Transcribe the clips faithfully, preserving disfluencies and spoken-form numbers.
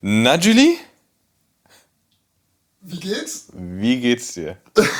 Na, Julie? Wie geht's? Wie geht's dir?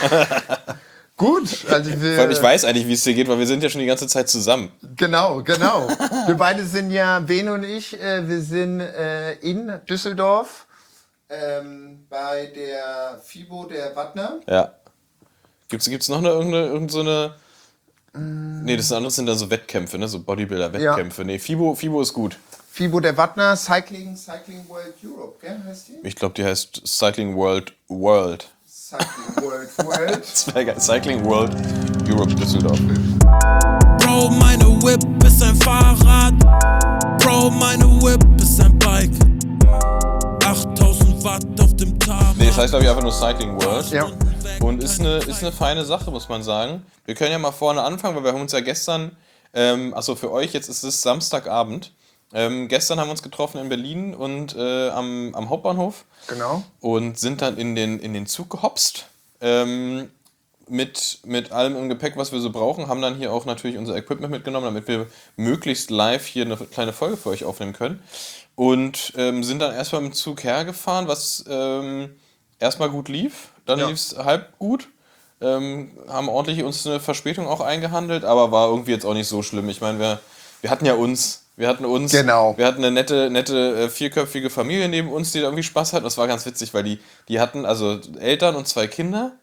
Gut, also Vor allem, ich wir, weiß eigentlich, wie es dir geht, weil wir sind ja schon die ganze Zeit zusammen. genau, genau. Wir beide sind ja, Bene und ich, äh, wir sind äh, in Düsseldorf ähm, bei der FIBO der Wattner. Ja. Gibt's, gibt's noch eine, irgendeine, irgend so eine... Nee, das andere sind dann so Wettkämpfe, ne? So Bodybuilder-Wettkämpfe. Nee, FIBO, FIBO ist gut. FIBO der Wattner, Cycling, Cycling World Europe, gell, heißt die? Ich glaube, die heißt Cycling World World. Cycling World World. Das wäre geil. Cycling World Europe Düsseldorf. Bro, meine Whip ist ein Fahrrad. Bro, meine Whip ist ein Bike. achttausend Watt auf dem Tag. Nee, das heißt, glaube ich, einfach nur Cycling World. Ja. Und ist eine, ist eine feine Sache, muss man sagen. Wir können ja mal vorne anfangen, weil wir haben uns ja gestern, ähm, achso, für euch, jetzt ist es Samstagabend. Ähm, gestern haben wir uns getroffen in Berlin und äh, am, am Hauptbahnhof. Genau. Und sind dann in den, in den Zug gehopst. Ähm, mit, mit allem im Gepäck, was wir so brauchen. Haben dann hier auch natürlich unser Equipment mitgenommen, damit wir möglichst live hier eine kleine Folge für euch aufnehmen können. Und ähm, sind dann erstmal mit dem Zug hergefahren, was ähm, erstmal gut lief. Dann Ja. lief es halb gut. Ähm, haben ordentlich uns eine Verspätung auch eingehandelt, aber war irgendwie jetzt auch nicht so schlimm. Ich meine, wir, wir hatten ja uns. Wir hatten uns, Genau. wir hatten eine nette, nette äh, vierköpfige Familie neben uns, die da irgendwie Spaß hat. Das war ganz witzig, weil die, die hatten also Eltern und zwei Kinder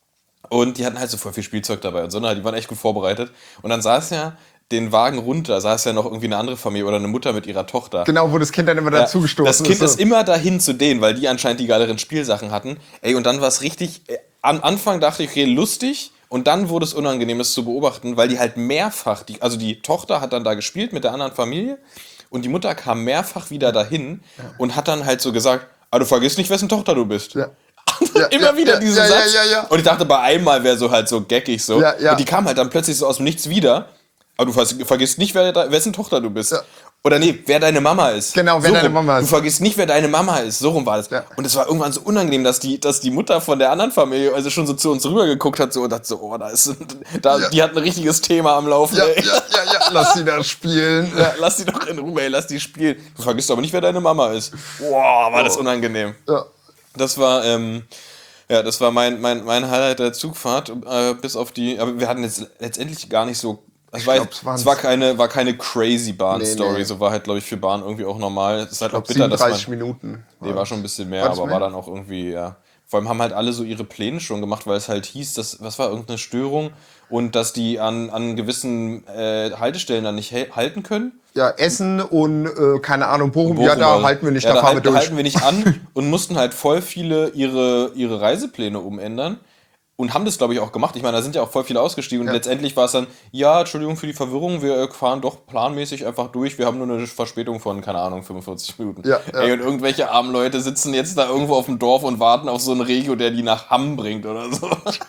und die hatten halt so voll viel Spielzeug dabei und so, ne? Die waren echt gut vorbereitet. Und dann saß ja den Wagen runter, saß ja noch irgendwie eine andere Familie oder eine Mutter mit ihrer Tochter. Genau, wo das Kind dann immer Ja, dazugestoßen das Kind so. ist immer dahin zu denen, weil die anscheinend die geileren Spielsachen hatten. Ey, und dann war es richtig, äh, am Anfang dachte ich, okay, lustig. Und dann wurde es unangenehm, das zu beobachten, weil die halt mehrfach, die, also die Tochter hat dann da gespielt mit der anderen Familie und die Mutter kam mehrfach wieder dahin und hat dann halt so gesagt, ah, du vergisst nicht, wessen Tochter du bist. Ja. Immer ja, wieder ja, diesen ja, Satz. ja, ja, ja. Und ich dachte, bei einmal wäre so halt so geckig so. Ja, ja. Und die kam halt dann plötzlich so aus dem Nichts wieder. Aber du ver- vergisst nicht, wer da, wessen Tochter du bist. Ja. Oder nee, wer deine Mama ist. Genau, wer So deine rum. Mama ist. Du vergisst nicht, wer deine Mama ist. So rum war das. Ja. Und es war irgendwann so unangenehm, dass die, dass die Mutter von der anderen Familie also schon so zu uns rübergeguckt hat so, und dachte so, oh, da ist, da, Ja. die hat ein richtiges Thema am Laufen. Ja, ey. ja, ja, ja, lass sie da spielen. Ja, lass die doch in Ruhe, ey, lass die spielen. Du vergisst aber nicht, wer deine Mama ist. Boah, war das unangenehm. Ja. Das war, ähm, ja, das war mein, mein, mein Highlight der Zugfahrt, äh, bis auf die, aber wir hatten jetzt letztendlich gar nicht so, es war, glaub, jetzt- es waren- es war keine, war keine crazy Bahn-Story, Nee, nee. so war halt, glaube ich, für Bahn irgendwie auch normal. Es ist halt Ich auch glaub, bitter, dass man, siebenunddreißig Minuten. nee, war schon ein bisschen mehr, War das aber mehr? war dann auch irgendwie, ja. Vor allem haben halt alle so ihre Pläne schon gemacht, weil es halt hieß, dass, was war, irgendeine Störung und dass die an, an gewissen äh, Haltestellen dann nicht hel- halten können. Ja, Essen und, äh, keine Ahnung, Bochum, ja, Bochum, da also- halten wir nicht, ja, da fahren halt, wir da durch. halten wir nicht an und mussten halt voll viele ihre, ihre Reisepläne umändern und haben das, glaube ich, auch gemacht. Ich meine, da sind ja auch voll viele ausgestiegen und Ja. letztendlich war es dann, ja, Entschuldigung für die Verwirrung, wir fahren doch planmäßig einfach durch, wir haben nur eine Verspätung von, keine Ahnung, fünfundvierzig Minuten. Ja, ja. Ey, und irgendwelche armen Leute sitzen jetzt da irgendwo auf dem Dorf und warten auf so einen Regio, der die nach Hamm bringt oder so.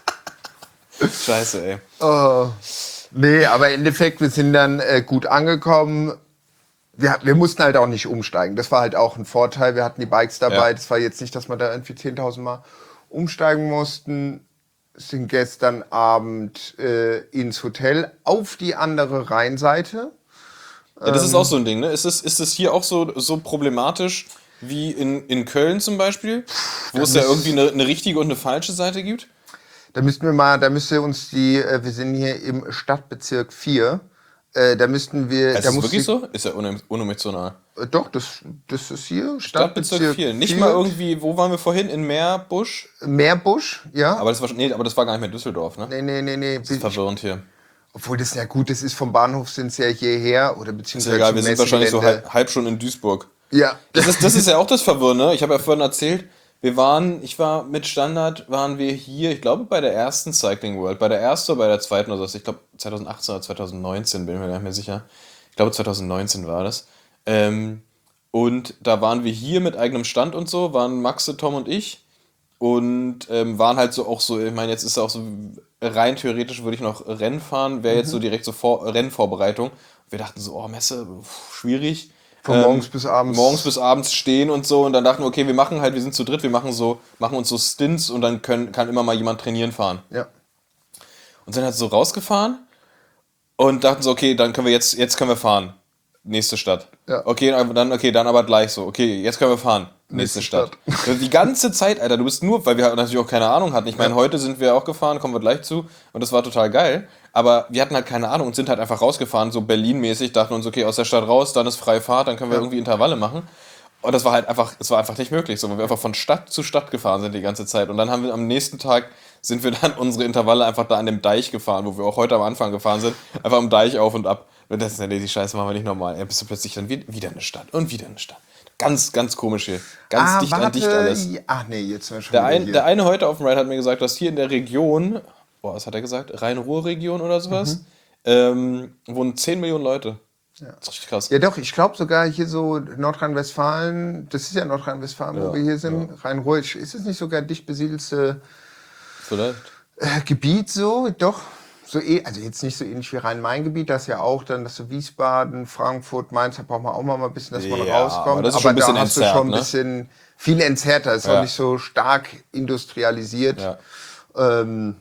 Scheiße, ey. Oh. Nee, aber im Endeffekt, wir sind dann äh, gut angekommen. Wir, wir mussten halt auch nicht umsteigen. Das war halt auch ein Vorteil. Wir hatten die Bikes dabei. Ja. Das war jetzt nicht, dass wir da irgendwie zehntausend Mal umsteigen mussten. Sind gestern Abend äh, ins Hotel auf die andere Rheinseite. Ja, das Ähm. ist auch so ein Ding, ne? Ist es, ist es hier auch so, so problematisch wie in, in Köln zum Beispiel, wo es ja müsst- irgendwie eine, eine richtige und eine falsche Seite gibt? Da müssten wir mal, da müsste uns die, äh, wir sind hier im Stadtbezirk vier. Äh, da müssten wir. Ist da das muss wirklich die, so? Ist ja unem- unemotional. Äh, doch, das, das ist hier. Stadtbezirk vier. Nicht mal irgendwie, wo waren wir vorhin? In Meerbusch? Meerbusch, ja. Aber das war, nee, aber das war gar nicht mehr Düsseldorf, ne? nee, nee, nee, nee. Das ist verwirrend hier. Obwohl das ja gut, das ist vom Bahnhof sind es ja hierher oder Ist beziehungsweise ja egal, zum wir sind wahrscheinlich so Messegelände. halb, halb schon in Duisburg. Ja. Das ist, das ist ja auch das Verwirrende. Ich habe ja vorhin erzählt, wir waren, ich war mit Standard, waren wir hier, ich glaube bei der ersten Cycling World, bei der ersten oder bei der zweiten oder so, ich glaube zwanzig achtzehn oder zwanzig neunzehn, bin mir gar nicht mehr sicher. Ich glaube zwanzig neunzehn war das. Ähm, und da waren wir hier mit eigenem Stand und so, waren Maxe, Tom und ich und ähm, waren halt so auch so, ich meine, jetzt ist ja auch so, rein theoretisch würde ich noch Rennen fahren, wäre jetzt so direkt so Vor Rennvorbereitung. Wir dachten so, oh Messe, pff, schwierig. Von morgens bis abends. Morgens bis abends stehen und so und dann dachten wir, okay, wir machen halt, wir sind zu dritt, wir machen so, machen uns so Stints und dann können, kann immer mal jemand trainieren fahren. Ja. Und sind halt so rausgefahren und dachten so, okay, dann können wir jetzt, jetzt können wir fahren. Nächste Stadt. Ja. Okay, aber dann, okay, dann aber gleich so, okay, jetzt können wir fahren. nächste Nächste Stadt. Die ganze Zeit, Alter, du bist nur, weil wir halt natürlich auch keine Ahnung hatten. Ich meine, Ja. heute sind wir auch gefahren, kommen wir gleich zu. Und das war total geil. Aber wir hatten halt keine Ahnung und sind halt einfach rausgefahren, so Berlin-mäßig, dachten uns, okay, aus der Stadt raus, dann ist freie Fahrt, dann können wir Ja. irgendwie Intervalle machen. Und das war halt einfach, es war einfach nicht möglich, so, weil wir einfach von Stadt zu Stadt gefahren sind die ganze Zeit. Und dann haben wir am nächsten Tag, sind wir dann unsere Intervalle einfach da an dem Deich gefahren, wo wir auch heute am Anfang gefahren sind, einfach am Deich auf und ab. Und das ist ja, nee, die Scheiße machen wir nicht normal. Ja, bist du plötzlich dann wie- wieder eine Stadt und wieder eine Stadt. Ganz, ganz komisch hier. Ganz Ah, dicht warte. an dicht alles. Ach nee, jetzt sind wir schon Der, wieder ein, hier. der eine heute auf dem Ride hat mir gesagt, dass hier in der Region, boah, was hat er gesagt? Rhein-Ruhr-Region oder sowas, Mhm. ähm, wohnen zehn Millionen Leute. Das ist richtig krass. Ja doch, ich glaube sogar hier so Nordrhein-Westfalen, das ist ja Nordrhein-Westfalen, wo Ja, wir hier sind, Rhein-Ruhr, ist es nicht sogar dicht besiedelste Vielleicht. äh, Gebiet so? Doch. So eh, also jetzt nicht so ähnlich wie Rhein-Main-Gebiet, das ja auch dann, dass so Wiesbaden, Frankfurt, Mainz, da braucht man auch mal ein bisschen, dass man Ja, rauskommt. aber das ist schon ein bisschen da hast du entzerrt, schon ein ne? bisschen viel entzerrter, ist Ja. auch nicht so stark industrialisiert. Ja. Ähm,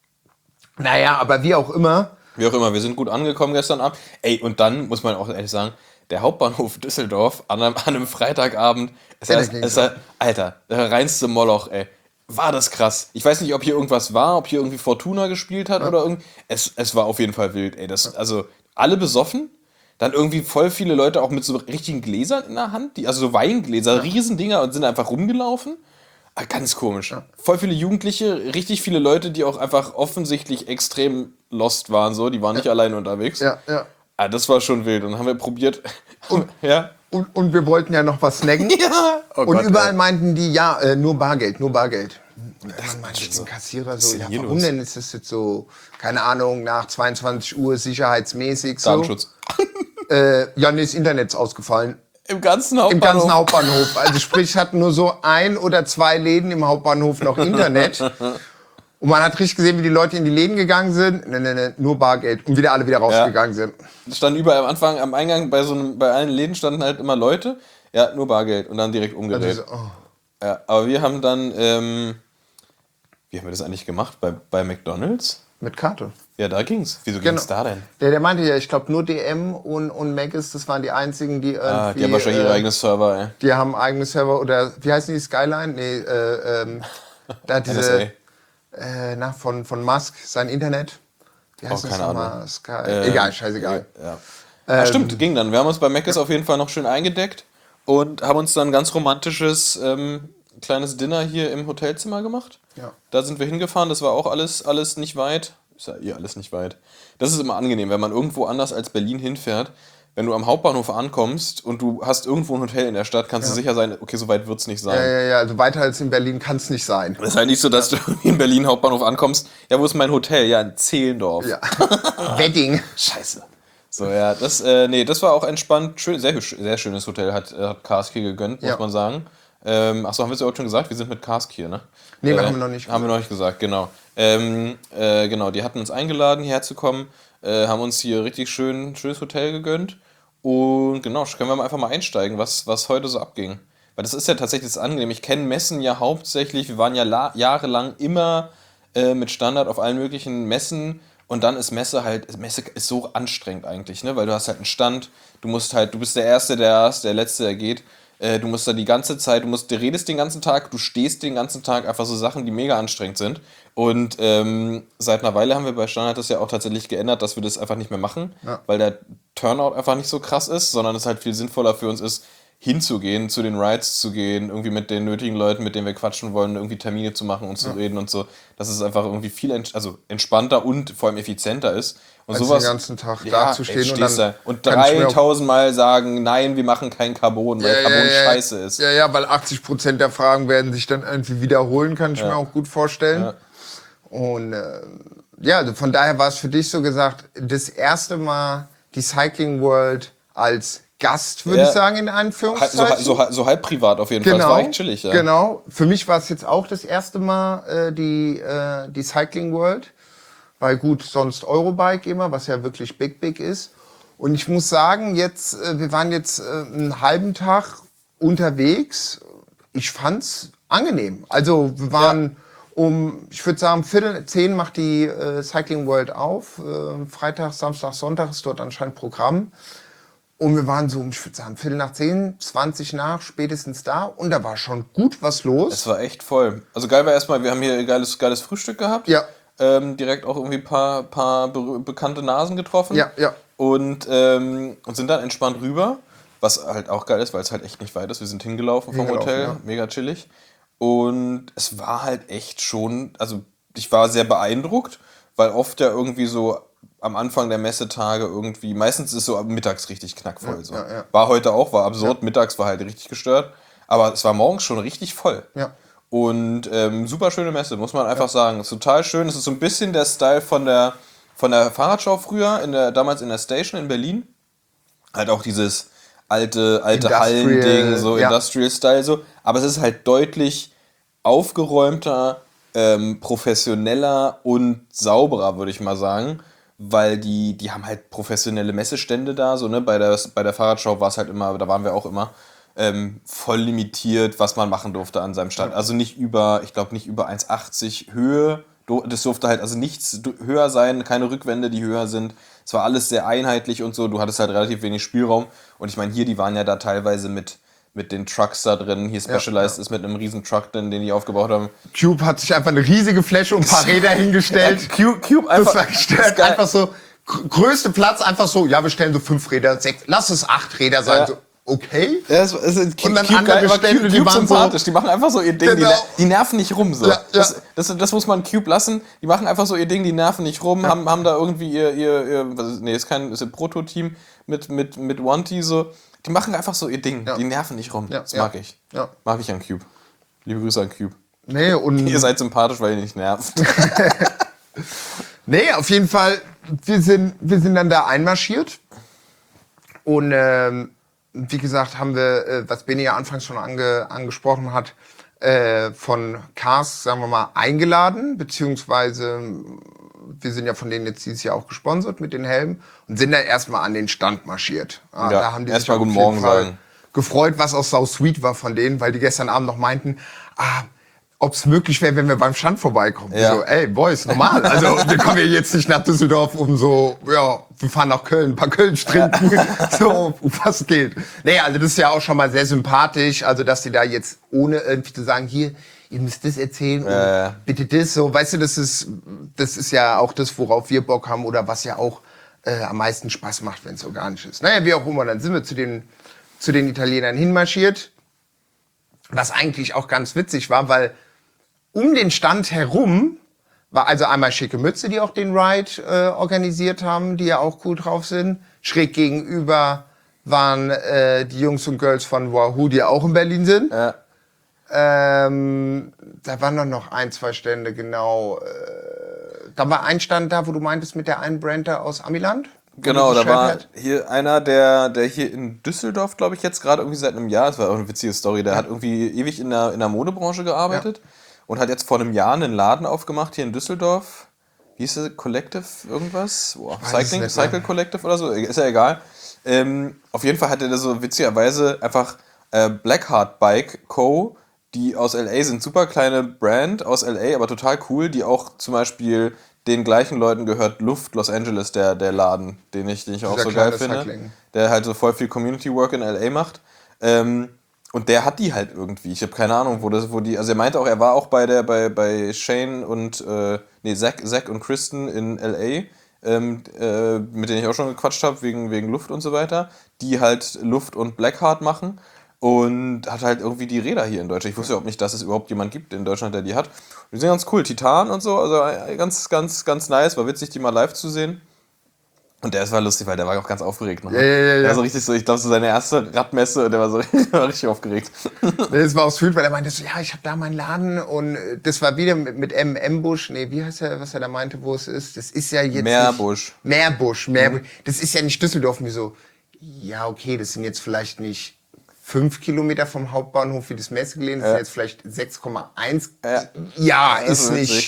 naja, aber wie auch immer. Wie auch immer, wir sind gut angekommen gestern Abend. Ey, und dann muss man auch ehrlich sagen, der Hauptbahnhof Düsseldorf an einem, an einem Freitagabend, ist Ja, ja, da ist, ging's ja, Alter, der reinste Moloch, ey. War das krass. Ich weiß nicht, ob hier irgendwas war, ob hier irgendwie Fortuna gespielt hat oder irgend. Es, es war auf jeden Fall wild, ey. Das, also, alle besoffen, dann irgendwie voll viele Leute auch mit so richtigen Gläsern in der Hand, die, also so Weingläser, Riesendinger und sind einfach rumgelaufen. Ah, ganz komisch. Voll viele Jugendliche, richtig viele Leute, die auch einfach offensichtlich extrem lost waren, so, die waren nicht alleine unterwegs. Ja, ja. Ah, das war schon wild. Und dann haben wir probiert. Und, ja. Und, und wir wollten ja noch was snacken. Ja. Oh Und Gott, überall ey. meinten die, ja, äh, nur Bargeld, nur Bargeld. Und dann meinte schon der so. Kassierer Was ist so, denn ja, hier warum los? denn ist das jetzt so, keine Ahnung, nach zweiundzwanzig Uhr sicherheitsmäßig so? Datenschutz. Äh, ja, nee, das Internet ist ausgefallen. Im ganzen Im Hauptbahnhof. ganzen Hauptbahnhof. Also sprich, es hatten nur so ein oder zwei Läden im Hauptbahnhof noch Internet. Und man hat richtig gesehen, wie die Leute in die Läden gegangen sind. Ne, ne, ne, nur Bargeld. Und wieder alle wieder rausgegangen sind. Es standen überall am Anfang, am Eingang, bei so einem, bei allen Läden standen halt immer Leute. Ja, nur Bargeld. Und dann direkt umgedreht. Also, oh. Ja, aber wir haben dann, ähm, wie haben wir das eigentlich gemacht? Bei, bei McDonalds? Mit Karte. Ja, da ging's. Wieso Genau. ging's da denn? Der, der meinte ja, ich glaube nur D M und, und Mc's, das waren die einzigen, die irgendwie... Ah, die haben wahrscheinlich ihre äh, eigenen Server, ey. Die haben eigene Server oder, wie heißen die, Skyline? Nee, äh, ähm, da N S A. diese... Äh, na, von, von Musk, sein Internet. Wie heißt Oh, das keine nochmal? Ahnung. Sky. Ähm, Egal, scheißegal. Ja. Ah, stimmt, ging dann. Wir haben uns bei Mc's auf jeden Fall noch schön eingedeckt und haben uns dann ein ganz romantisches ähm, kleines Dinner hier im Hotelzimmer gemacht. Ja. Da sind wir hingefahren, das war auch alles, alles nicht weit. Ist ja eh alles nicht weit. Das ist immer angenehm, wenn man irgendwo anders als Berlin hinfährt. Wenn du am Hauptbahnhof ankommst und du hast irgendwo ein Hotel in der Stadt, kannst du sicher sein, okay, so weit wird es nicht sein. Ja, ja, ja, also weiter als in Berlin kann es nicht sein. Das ist halt nicht so, dass du in Berlin Hauptbahnhof ankommst. Ja, wo ist mein Hotel? Ja, in Zehlendorf. Ja. Wedding. Scheiße. So, ja, das, äh, nee, das war auch entspannt. Schön, sehr, sehr schönes Hotel hat, äh, hat Karsk hier gegönnt, muss Ja. man sagen. Ähm, achso, haben wir es ja auch schon gesagt? Wir sind mit Karsk hier, ne? Nee, äh, haben wir noch nicht Haben wir noch nicht gesagt, genau. Ähm, äh, genau, die hatten uns eingeladen, hierher zu kommen, äh, haben uns hier richtig schön schönes Hotel gegönnt. Und genau, können wir mal einfach mal einsteigen, was, was heute so abging. Weil das ist ja tatsächlich das Angenehm. Ich kenne Messen ja hauptsächlich, wir waren ja la- jahrelang immer äh, mit Standard auf allen möglichen Messen. Und dann ist Messe halt, Messe ist so anstrengend eigentlich, ne? Weil du hast halt einen Stand, du musst halt, du bist der Erste, der erst, der Letzte, der geht. Äh, du musst da die ganze Zeit, du musst, du redest den ganzen Tag, du stehst den ganzen Tag, einfach so Sachen, die mega anstrengend sind. Und ähm, seit einer Weile haben wir bei Standard das ja auch tatsächlich geändert, dass wir das einfach nicht mehr machen, Ja. weil der Turnout einfach nicht so krass ist, sondern es halt viel sinnvoller für uns ist, hinzugehen, zu den Rides zu gehen, irgendwie mit den nötigen Leuten, mit denen wir quatschen wollen, irgendwie Termine zu machen und zu reden und so, dass es einfach irgendwie viel ents- also entspannter und vor allem effizienter ist. Und Als sowas, den ganzen Tag ja, dazustehen ey, und stehst dann da und kann ich mir auch- dreitausend Mal sagen, nein, wir machen kein Carbon, weil Carbon scheiße ist. Ja, ja, weil achtzig Prozent der Fragen werden sich dann irgendwie wiederholen, kann ich mir auch gut vorstellen. Ja. Und äh, ja, also von daher war es für dich so gesagt, das erste Mal die Cycling World als Gast, würde Ja. ich sagen, in Halt- Anführungszeichen. So, so, so halb privat auf jeden Fall. Genau, Das war echt chillig, ja. genau. Für mich war es jetzt auch das erste Mal äh, die, äh, die Cycling World. Weil gut, sonst Eurobike immer, was ja wirklich big, big ist. Und ich muss sagen, jetzt, äh, wir waren jetzt äh, einen halben Tag unterwegs. Ich fand's angenehm. Also wir waren um, ich würde sagen, Viertel zehn macht die äh, Cycling World auf. Äh, Freitag, Samstag, Sonntag ist dort anscheinend Programm. Und wir waren so, ich würde sagen, Viertel nach zehn, zwanzig nach, spätestens da. Und da war schon gut was los. Es war echt voll. Also geil war erstmal, wir haben hier ein geiles, geiles Frühstück gehabt. Ja. Ähm, direkt auch irgendwie ein paar, paar be bekannte Nasen getroffen. Ja, ja. Und, ähm, und sind dann entspannt rüber. Was halt auch geil ist, weil es halt echt nicht weit ist. Wir sind hingelaufen vom Hingelaufen, Hotel. ja. Mega chillig. Und es war halt echt schon, also ich war sehr beeindruckt, weil oft ja irgendwie so am Anfang der Messetage irgendwie, meistens ist so mittags richtig knackvoll. Ja, so. ja, ja. War heute auch, war absurd, mittags war halt richtig gestört. Aber es war morgens schon richtig voll. Ja. Und ähm, super schöne Messe, muss man einfach sagen. Ist total schön. Es ist so ein bisschen der Style von der, von der Fahrradschau früher, in der, damals in der Station in Berlin. Halt auch dieses alte, alte Industrial, Hallending, so ja. Industrial-Style so. Aber es ist halt deutlich aufgeräumter, ähm, professioneller und sauberer, würde ich mal sagen. Weil die, die haben halt professionelle Messestände da, so, ne? Bei der, bei der Fahrradschau war es halt immer, da waren wir auch immer, ähm, voll limitiert, was man machen durfte an seinem Stand. Also nicht über, ich glaube nicht über eins achtzig Höhe. Das durfte halt also nichts höher sein, keine Rückwände, die höher sind. Es war alles sehr einheitlich und so. Du hattest halt relativ wenig Spielraum. Und ich meine, hier, die waren ja da teilweise mit, mit den Trucks da drin. Hier Specialized ja. ist mit einem riesen Truck drin, den die aufgebaut haben. Cube hat sich einfach eine riesige Fläche und ein paar Räder hingestellt. Cube, Cube einfach. Das war gestört. Einfach so, gr- größte Platz, einfach so, ja, wir stellen so fünf Räder, sechs, lass es acht Räder sein. Ja. So, okay. Ja, es, es, es, Und dann Cube, andere geil, aber Stände, Cube, die Cube waren so- sympathisch. Die machen einfach so ihr Ding. Genau. Die, die nerven nicht rum. So. Ja, ja. Das, das, das muss man Cube lassen. Die machen einfach so ihr Ding, die nerven nicht rum. Ja. Haben, haben da irgendwie ihr, ihr, ihr was ist, nee, ist kein ist ein Proto-Team mit, mit, mit One-T so. Die machen einfach so ihr Ding. Ja. Die nerven nicht rum. Ja, Das ja. mag ich. Ja. Mag ich an Cube. Liebe Grüße an Cube. Nee, und Ihr seid sympathisch, weil ihr nicht nervt. nee, auf jeden Fall, wir sind, wir sind dann da einmarschiert. Und ähm, wie gesagt, haben wir, äh, was Benny ja anfangs schon ange, angesprochen hat, äh, von Cars, sagen wir mal, eingeladen, beziehungsweise wir sind ja von denen jetzt dieses Jahr auch gesponsert mit den Helmen und sind da erstmal an den Stand marschiert. Ah, Ja, da haben die erst sich mal auf guten jeden Morgen Fall sagen. gefreut, was auch sau sweet war von denen, weil die gestern Abend noch meinten, ah, ob es möglich wäre, wenn wir beim Stand vorbeikommen. Ja. So, ey, Boys, normal. Also wir kommen ja jetzt nicht nach Düsseldorf, um so, ja, wir fahren nach Köln, ein paar Kölsch trinken. So, um was geht. Nee, also das ist ja auch schon mal sehr sympathisch, also dass die da jetzt ohne irgendwie zu sagen, hier, ihr müsst das erzählen und Äh. bitte das, so, weißt du, das ist, das ist ja auch das, worauf wir Bock haben oder was ja auch äh, am meisten Spaß macht, wenn es organisch ist. Naja, wie auch immer, dann sind wir zu den, zu den Italienern hinmarschiert, was eigentlich auch ganz witzig war, weil um den Stand herum war also einmal Schicke Mütze, die auch den Ride äh, organisiert haben, die ja auch cool drauf sind. Schräg gegenüber waren äh, die Jungs und Girls von Wahoo, die ja auch in Berlin sind. Ja. Ähm, da waren doch noch ein, zwei Stände, genau. Äh, da war ein Stand da, wo du meintest, mit der einen Brand da aus Amiland. wo Genau, dieses da war Shirt hat. hier einer, der, der hier in Düsseldorf, glaube ich, jetzt gerade irgendwie seit einem Jahr, das war auch eine witzige Story, der hat irgendwie ewig in der, in der Modebranche gearbeitet und hat jetzt vor einem Jahr einen Laden aufgemacht hier in Düsseldorf. Wie hieß es? Collective irgendwas? Boah, weiß es Cycling, nicht Cycle mehr. Collective oder so, ist ja egal. Ähm, auf jeden Fall hatte der so witzigerweise einfach äh, Blackheart Bike Co., die aus L A sind, super kleine Brand aus L A, aber total cool, die auch zum Beispiel den gleichen Leuten gehört, Luft Los Angeles, der, der Laden, den ich, den ich auch Dieser so geil kleine finde, Cycling. der halt so voll viel Community Work in L A macht. Ähm, und der hat die halt irgendwie. Ich habe keine Ahnung, wo das, wo die. Also er meinte auch, er war auch bei der, bei, bei Shane und äh, nee, Zach, Zach und Kristen in L A, ähm, äh, mit denen ich auch schon gequatscht habe, wegen, wegen Luft und so weiter, die halt Luft und Blackheart machen. Und hat halt irgendwie die Räder hier in Deutschland. Ich wusste überhaupt nicht, dass es überhaupt jemand gibt in Deutschland, der die hat. Die sind ganz cool, Titan und so, also äh, ganz, ganz, ganz nice. War witzig, die mal live zu sehen. Und der war lustig, weil der war auch ganz aufgeregt. Noch. Ja, ja, ja, ja. Der war so richtig so, ich glaube, so seine erste Radmesse und der war so war richtig aufgeregt. Das war auch sweet, weil er meinte so, ja, ich habe da meinen Laden und äh, das war wieder mit, mit M M Busch, nee, wie heißt er, was er da meinte, wo es ist? Das ist ja jetzt Meerbusch. nicht... Meerbusch. Meerbusch. Das ist ja nicht Düsseldorf, wie so, ja, okay, das sind jetzt vielleicht nicht fünf Kilometer vom Hauptbahnhof wie das Messegelände, das Ja. sind jetzt vielleicht sechs Komma eins. Ja. Ja, Das ist ist nicht... witzig.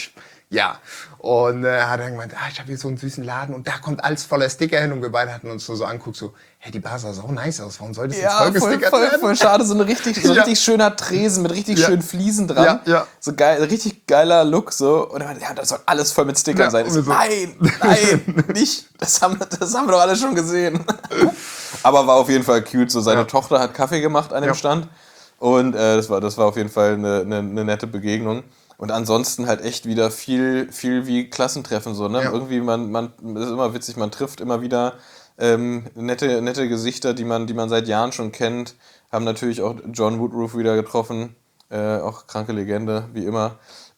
Ja. Und äh, hat dann gemeint, ah, ich habe hier so einen süßen Laden und da kommt alles voller Sticker hin und wir beide hatten uns nur so angeguckt, so, hey, die Bar sah so nice aus, warum soll das jetzt Ja, voll voll, gestickert voll, werden? voll schade, so ein richtig, so ein Ja. richtig schöner Tresen mit richtig Ja. schönen Fliesen dran. Ja, ja. So geil, richtig geiler Look so. Und er meinte, ja, das soll alles voll mit Stickern Ja, sein. Ich so, und wir so- nein, nein, nicht. Das haben, das haben wir doch alle schon gesehen. Aber war auf jeden Fall cute. So, seine Ja. Tochter hat Kaffee gemacht an dem Ja. Stand. Und äh, das, war, das war auf jeden Fall eine, eine, eine nette Begegnung. Und ansonsten halt echt wieder viel, viel wie Klassentreffen so, ne? Ja. Irgendwie, man, man, das ist immer witzig, man trifft immer wieder ähm, nette, nette Gesichter, die man, die man seit Jahren schon kennt. Haben natürlich auch John Woodruff wieder getroffen. Äh, auch kranke Legende, wie immer.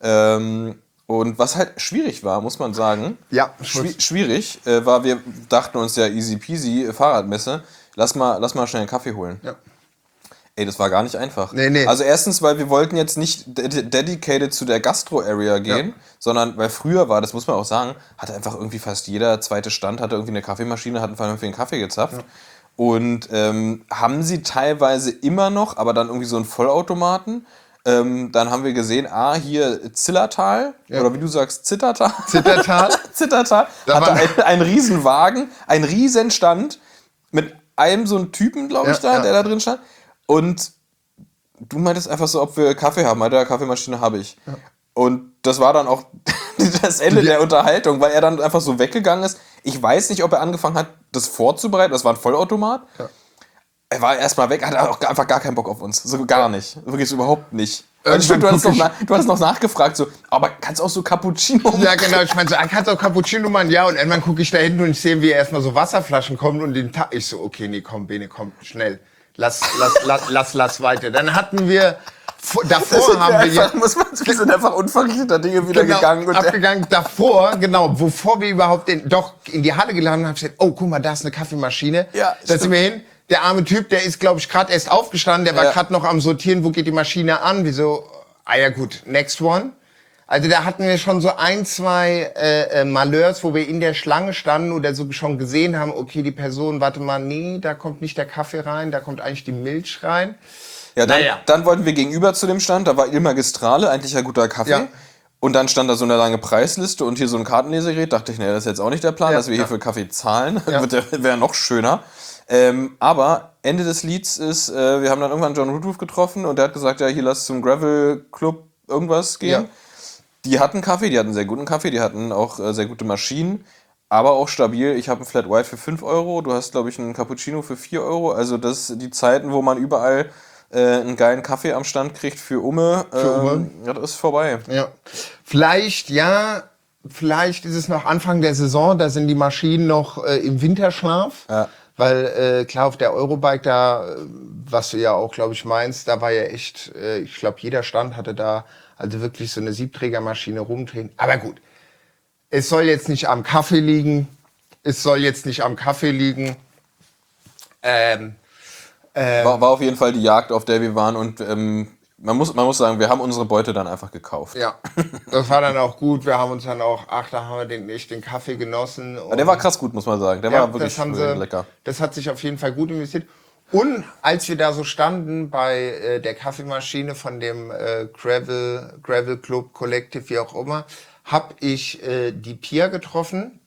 Ähm, und was halt schwierig war, muss man sagen, Ja, schwi- schwierig äh, war, wir dachten uns ja easy peasy, äh, Fahrradmesse, lass mal, lass mal schnell einen Kaffee holen. Ja. Ey, das war gar nicht einfach. Nee, nee. Also erstens, weil wir wollten jetzt nicht ded- dedicated zu der Gastro-Area gehen, Ja. sondern weil früher war, das muss man auch sagen, hatte einfach irgendwie fast jeder zweite Stand, hatte irgendwie eine Kaffeemaschine, hatten vor allem für den Kaffee gezapft. Und ähm, haben sie teilweise immer noch, aber dann irgendwie so einen Vollautomaten. Ähm, dann haben wir gesehen, ah, hier Zillertal, Ja. oder wie du sagst, Zittertal. Zittertal. Zittertal Da hatte war- einen, einen riesen Wagen, einen riesen Stand mit einem so einem Typen, glaube ich, Ja, da, ja. der da drin stand. Und du meintest einfach so, ob wir Kaffee haben. Meinte, ja, Kaffeemaschine habe ich. Und das war dann auch das Ende der Unterhaltung, weil er dann einfach so weggegangen ist. Ich weiß nicht, ob er angefangen hat, das vorzubereiten. Das war ein Vollautomat. Ja. Er war erstmal weg, hatte auch einfach gar keinen Bock auf uns. So gar nicht. Wirklich so überhaupt nicht. Und Irgendwann stimmt, du, hattest guck noch, ich- na- du hattest noch nachgefragt, so, aber kannst auch so Cappuccino Ja, genau. Ich meine, so, ah, kannst du auch Cappuccino machen? Ja, und irgendwann gucke ich da hinten und ich sehe, wie erstmal so Wasserflaschen kommen und den Tag. Ich so, okay, nee, komm, Bene, komm, schnell. Lass, lass, lass, lass, lass weiter. Dann hatten wir, vor- davor Sind wir haben wir einfach, jetzt. muss man, wir sind einfach unverrichteter Dinge wieder Genau, gegangen. Und abgegangen. Davor, genau, bevor wir überhaupt den, doch in die Halle geladen haben, habe ich gesagt, oh, guck mal, da ist eine Kaffeemaschine. Ja, da sind stimmt. wir hin. Der arme Typ, der ist, glaube ich, gerade erst aufgestanden, der war Ja. gerade noch am Sortieren, wo geht die Maschine an? Wieso? Ah ja gut, next one. Also da hatten wir schon so ein, zwei äh, äh, Malheurs, wo wir in der Schlange standen oder so schon gesehen haben, okay, die Person, warte mal, nee, da kommt nicht der Kaffee rein, da kommt eigentlich die Milch rein. Ja, dann, Naja. dann wollten wir gegenüber zu dem Stand, da war Il Magistrale, eigentlich ein guter Kaffee. Ja. Und dann stand da so eine lange Preisliste und hier so ein Kartenlesegerät. Dachte ich, nee, das ist jetzt auch nicht der Plan, Ja, dass wir hier ja. für Kaffee zahlen. Ja. Wäre noch schöner. Ähm, aber Ende des Lieds ist, äh, wir haben dann irgendwann John Woodruff getroffen und der hat gesagt, ja, hier lass zum Gravel Club irgendwas gehen. Ja. Die hatten Kaffee, die hatten sehr guten Kaffee, die hatten auch äh, sehr gute Maschinen, aber auch stabil. Ich habe einen Flat White für fünf Euro, du hast, glaube ich, einen Cappuccino für vier Euro. Also das sind die Zeiten, wo man überall äh, einen geilen Kaffee am Stand kriegt für Umme. Für Umme. Ähm, ja, das ist vorbei. Ja. Vielleicht, ja, vielleicht ist es noch Anfang der Saison, da sind die Maschinen noch äh, im Winterschlaf. Ja. Weil, äh, klar, auf der Eurobike da, äh, was du ja auch, glaube ich, meinst, da war ja echt, äh, ich glaube, jeder Stand hatte da also wirklich so eine Siebträgermaschine rumdrehen. Aber gut, es soll jetzt nicht am Kaffee liegen. Es soll jetzt nicht am Kaffee liegen. Ähm, War, war auf jeden Fall die Jagd, auf der wir waren und ähm, man, muss, man muss sagen, wir haben unsere Beute dann einfach gekauft. ja, das war dann auch gut. Wir haben uns dann auch, ach, da haben wir den, echt den Kaffee genossen. Aber der war krass gut, muss man sagen. Der Ja, war wirklich das haben äh, sie, lecker. Das hat sich auf jeden Fall gut investiert. Und als wir da so standen bei äh, der Kaffeemaschine von dem äh, Gravel, Gravel Club Collective, wie auch immer, habe ich äh, die Pia getroffen,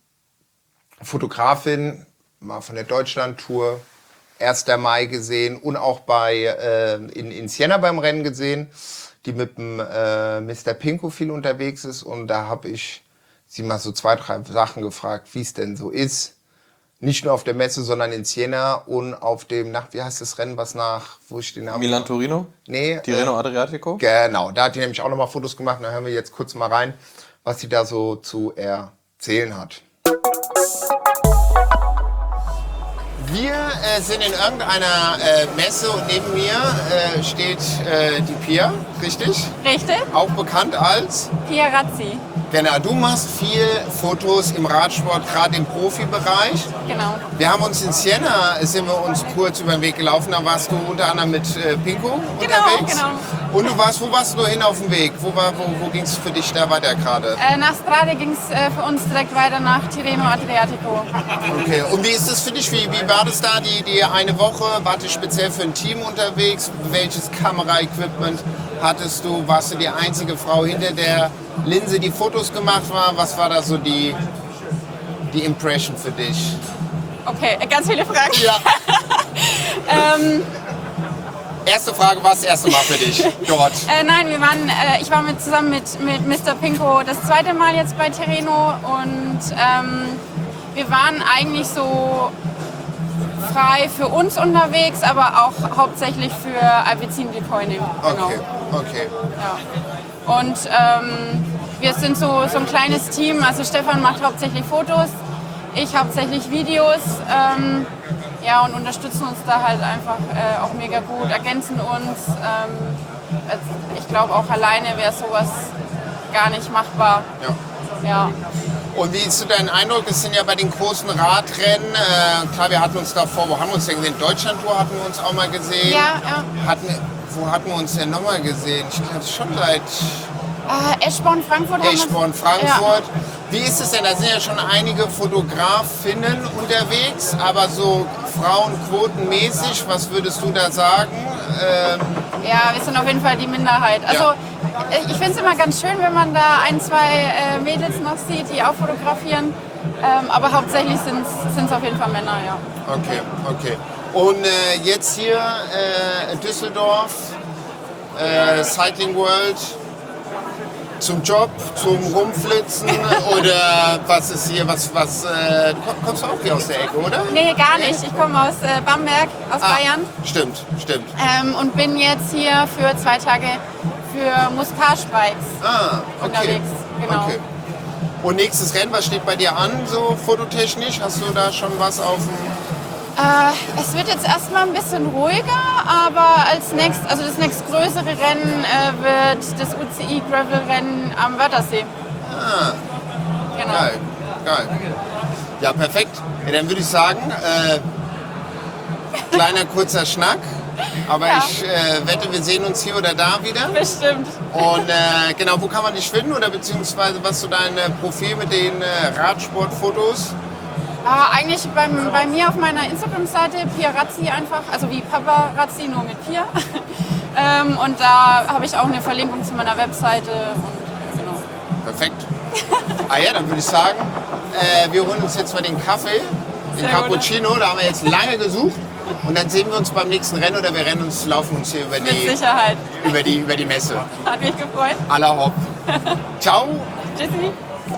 Fotografin, mal von der Deutschland-Tour, erster Mai gesehen und auch bei äh, in, in Siena beim Rennen gesehen, die mit dem äh, Mister Pinko viel unterwegs ist. Und da habe ich sie mal so zwei, drei Sachen gefragt, wie es denn so ist. Nicht nur auf der Messe, sondern in Siena und auf dem, nach, wie heißt das Rennen, was nach, wo ich den Namen... Milan Torino? Nee. Tirreno Adriatico? Genau, da hat die nämlich auch nochmal Fotos gemacht. Da hören wir jetzt kurz mal rein, was sie da so zu erzählen hat. Wir äh, sind in irgendeiner äh, Messe und neben mir äh, steht äh, die Pia, richtig? Richtig? Auch bekannt als... Pia Razzi. Genau, du machst viel Fotos im Radsport, gerade im Profibereich. Genau. Wir haben uns in Siena, sind wir uns kurz über den Weg gelaufen, da warst du unter anderem mit äh, Pinko Genau, unterwegs. genau. Und du warst, wo warst du hin auf dem Weg? Wo, war, wo, wo ging es für dich da weiter gerade? Äh, nach Strade ging es äh, für uns direkt weiter nach Tirreno Adriatico. Okay, und wie ist es für dich? Wie, wie war das da, die, die eine Woche? Wart ihr speziell für ein Team unterwegs? Welches Kameraequipment hattest du? Warst du die einzige Frau hinter der Linse, die Fotos gemacht war? Was war da so die, die Impression für dich? Okay, äh, ganz viele Fragen. Ja. ähm, Erste Frage, war das erste Mal für dich dort? Äh, nein, wir waren, äh, ich war mit, zusammen mit, mit Mister Pinko das zweite Mal jetzt bei Tirreno und ähm, wir waren eigentlich so frei für uns unterwegs, aber auch hauptsächlich für Alpecin Decoining. Genau. Okay, okay. Ja. Und ähm, wir sind so, so ein kleines Team, also Stefan macht hauptsächlich Fotos, ich hauptsächlich Videos. Ähm, Ja, und unterstützen uns da halt einfach äh, auch mega gut, ergänzen uns. Ähm, ich glaube, auch alleine wäre sowas gar nicht machbar. Ja. Ja. Und wie ist so dein Eindruck? Es sind ja bei den großen Radrennen, äh, klar, wir hatten uns davor, wo haben wir uns denn gesehen? Deutschland-Tour hatten wir uns auch mal gesehen. Ja, ja. Hatten, wo hatten wir uns denn nochmal gesehen? Ich glaube schon seit Äh, Eschborn, Frankfurt haben wir- Eschborn, Frankfurt. Wie ist es denn? Da sind ja schon einige Fotografinnen unterwegs, aber so frauenquotenmäßig, was würdest du da sagen? Ähm, Ja, wir sind auf jeden Fall die Minderheit. Also Ja. äh, ich finde es immer ganz schön, wenn man da ein, zwei äh, Mädels noch sieht, die auch fotografieren. Ähm, aber hauptsächlich sind es auf jeden Fall Männer, ja. okay, okay. Und äh, jetzt hier äh, in Düsseldorf, äh, Cycling World, zum Job, zum Rumflitzen oder was ist hier, was, was, äh, du komm- kommst auch hier aus der Ecke, oder? Nee, gar nicht. Ich komme aus äh, Bamberg, aus Ah, Bayern. Stimmt, stimmt. Ähm, und bin jetzt hier für zwei Tage für Mustache-Bikes Ah, okay. unterwegs. Genau. Okay. Und nächstes Rennen, was steht bei dir an, so fototechnisch? Hast du da schon was auf dem... Äh, es wird jetzt erstmal ein bisschen ruhiger, aber als nächst, also das nächstgrößere Rennen äh, wird das U C I Gravel-Rennen am Wörthersee. Ah, Genau. geil, geil. Ja, perfekt. Ja, dann würde ich sagen, äh, kleiner kurzer Schnack. Aber Ja. ich äh, wette, wir sehen uns hier oder da wieder. Bestimmt. Und äh, genau, wo kann man dich finden oder beziehungsweise was ist so dein äh, Profil mit den äh, Radsportfotos? Äh, eigentlich beim, bei mir auf meiner Instagram-Seite Pia Razzi einfach, also wie Papa Razzi, nur mit Pia. ähm, und da habe ich auch eine Verlinkung zu meiner Webseite. Und, genau. Perfekt. Ah ja, dann würde ich sagen, äh, wir holen uns jetzt mal den Kaffee, den Sehr Cappuccino, da haben wir jetzt lange gesucht. Und dann sehen wir uns beim nächsten Rennen oder wir rennen uns, laufen uns hier über Mit die, Sicherheit. über die, über die Messe. Hat mich gefreut. Aller hopp. Ciao. Tschüssi.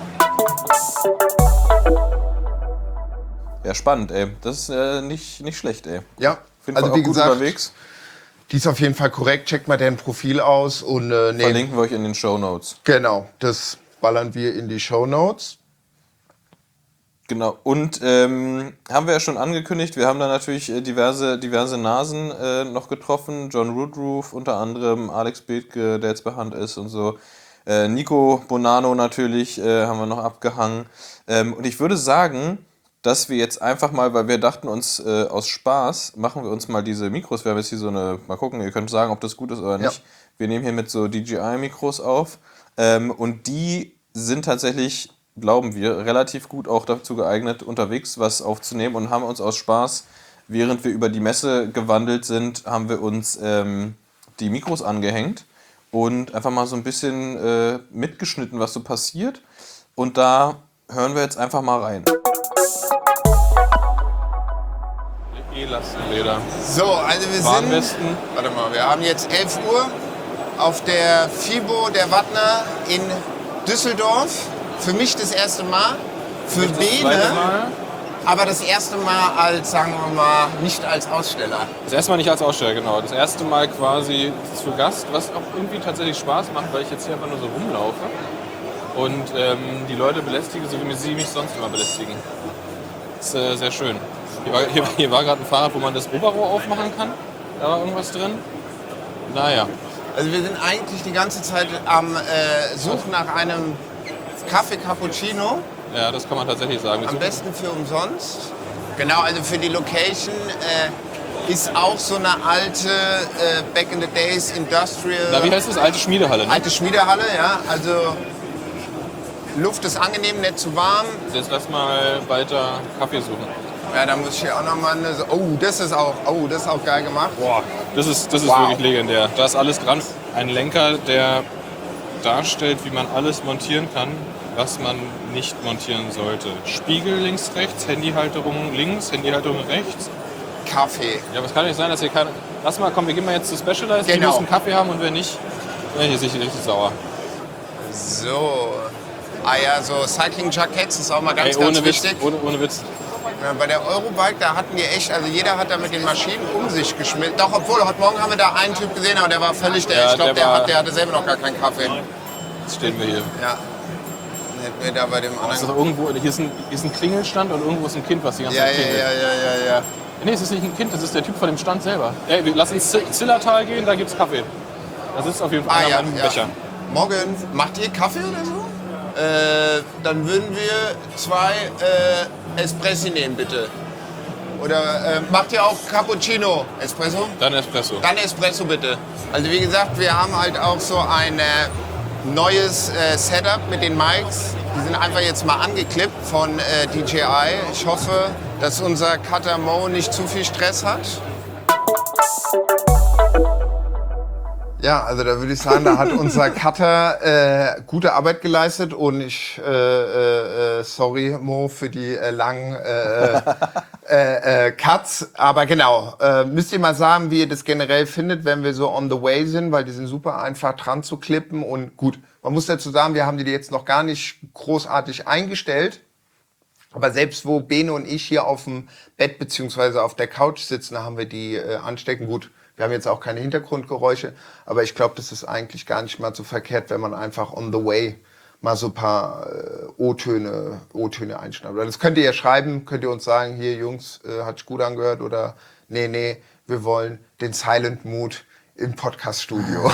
Ja, spannend, ey. Das ist äh, nicht, nicht schlecht, ey. Ja, Bin also auch wie gut gesagt, unterwegs. die ist auf jeden Fall korrekt. Checkt mal deren Profil aus und äh, nee, Verlinken wir euch in den Shownotes. genau, das ballern wir in die Shownotes. Genau. Und ähm, haben wir ja schon angekündigt, wir haben da natürlich äh, diverse, diverse Nasen äh, noch getroffen. John Woodruff unter anderem, Alex Bethke, der jetzt bei Hand ist und so. Äh, Nico Bonanno natürlich äh, haben wir noch abgehangen. Ähm, und ich würde sagen, dass wir jetzt einfach mal, weil wir dachten uns äh, aus Spaß, machen wir uns mal diese Mikros. Wir haben jetzt hier so eine, mal gucken, ihr könnt sagen, ob das gut ist oder nicht. Ja. Wir nehmen hier mit so D J I-Mikros auf. Ähm, und die sind tatsächlich, glauben wir, relativ gut auch dazu geeignet, unterwegs was aufzunehmen und haben uns aus Spaß, während wir über die Messe gewandelt sind, haben wir uns ähm, die Mikros angehängt und einfach mal so ein bisschen äh, mitgeschnitten, was so passiert. Und da hören wir jetzt einfach mal rein. E-Lastenräder. So, also wir sind, Warnwesten. warte mal, wir haben jetzt elf Uhr auf der FIBO der Wattner in Düsseldorf. Für mich das erste Mal, für Das zweite Bene, Mal. aber das erste Mal als, sagen wir mal, nicht als Aussteller. Das erste Mal nicht als Aussteller, genau. Das erste Mal quasi zu Gast, was auch irgendwie tatsächlich Spaß macht, weil ich jetzt hier einfach nur so rumlaufe und ähm, die Leute belästige, so wie sie mich sonst immer belästigen. Das ist äh, sehr schön. Hier war, hier, hier war gerade ein Fahrrad, wo man das Oberrohr aufmachen kann. Da war irgendwas drin. Naja. Also wir sind eigentlich die ganze Zeit am äh, Suchen nach einem Kaffee Cappuccino, Ja, das kann man tatsächlich sagen. Wir am suchen- besten für umsonst. Genau, also für die Location äh, ist auch so eine alte äh, Back in the Days Industrial. Na, wie heißt das? Alte Schmiedehalle, ne? Alte Schmiedehalle, ja. Also Luft ist angenehm, nicht zu warm. Jetzt lass mal weiter Kaffee suchen. Ja, da muss ich hier auch noch mal eine. Oh, das ist auch, oh, das ist auch geil gemacht. Boah, das ist, das ist Wow. wirklich legendär. Da ist alles dran. Ein Lenker, der darstellt, wie man alles montieren kann, was man nicht montieren sollte. Spiegel links, rechts, Handyhalterung links, Handyhalterung rechts. Kaffee. Ja, aber es kann nicht sein, dass hier keiner... Lass mal, komm, wir gehen mal jetzt zu Specialized. Die Genau. müssen Kaffee haben und wer nicht... Ja, hier ist richtig, richtig sauer. So. Ah ja, so Cycling Jackets ist auch mal ganz, Ey, ohne ganz Witz, wichtig. ohne, ohne Witz. Ja, bei der Eurobike, da hatten die echt, also jeder hat da mit den Maschinen um sich geschmissen. Doch, obwohl, heute Morgen haben wir da einen Typ gesehen, aber der war völlig, der, Ja, ich glaube, der der, war- hat, der hatte selber noch gar keinen Kaffee. Jetzt stehen wir hier. Ja. Hätten wir da bei dem Das ist anderen. doch irgendwo, hier, ist ein, hier ist ein Klingelstand und irgendwo ist ein Kind, was die ganze Ja, Zeit ja, klingelt. ja, ja, ja, ja. Nee, es ist nicht ein Kind, das ist der Typ von dem Stand selber. Ey, wir lassen ins Z- Zillertal gehen, da gibt's Kaffee. Da sitzt auf jeden Fall Ah einer ja, mit einem ja. Becher. Morgen, macht ihr Kaffee oder so? Äh, dann würden wir zwei äh, Espressi nehmen, bitte. Oder äh, macht ihr auch Cappuccino? Espresso? Dann Espresso. Dann Espresso bitte. Also wie gesagt, wir haben halt auch so ein äh, neues äh, Setup mit den Mics. Die sind einfach jetzt mal angeklippt von äh, D J I. Ich hoffe, dass unser Cutter Mo nicht zu viel Stress hat. Ja, also da würde ich sagen, da hat unser Cutter äh, gute Arbeit geleistet und ich, äh, äh, äh, sorry Mo für die äh, langen äh, äh, äh, Cuts, aber genau, äh, müsst ihr mal sagen, wie ihr das generell findet, wenn wir so on the way sind, weil die sind super einfach dran zu klippen und gut, man muss dazu sagen, wir haben die jetzt noch gar nicht großartig eingestellt, aber selbst wo Bene und ich hier auf dem Bett beziehungsweise auf der Couch sitzen, haben wir die äh, anstecken, gut. Wir haben jetzt auch keine Hintergrundgeräusche, aber ich glaube, das ist eigentlich gar nicht mal so verkehrt, wenn man einfach on the way mal so ein paar äh, O-Töne, O-Töne einschneidet. Das könnt ihr ja schreiben, könnt ihr uns sagen, hier Jungs, äh, hat sich gut angehört oder nee, nee, wir wollen den Silent Mood im Podcast-Studio.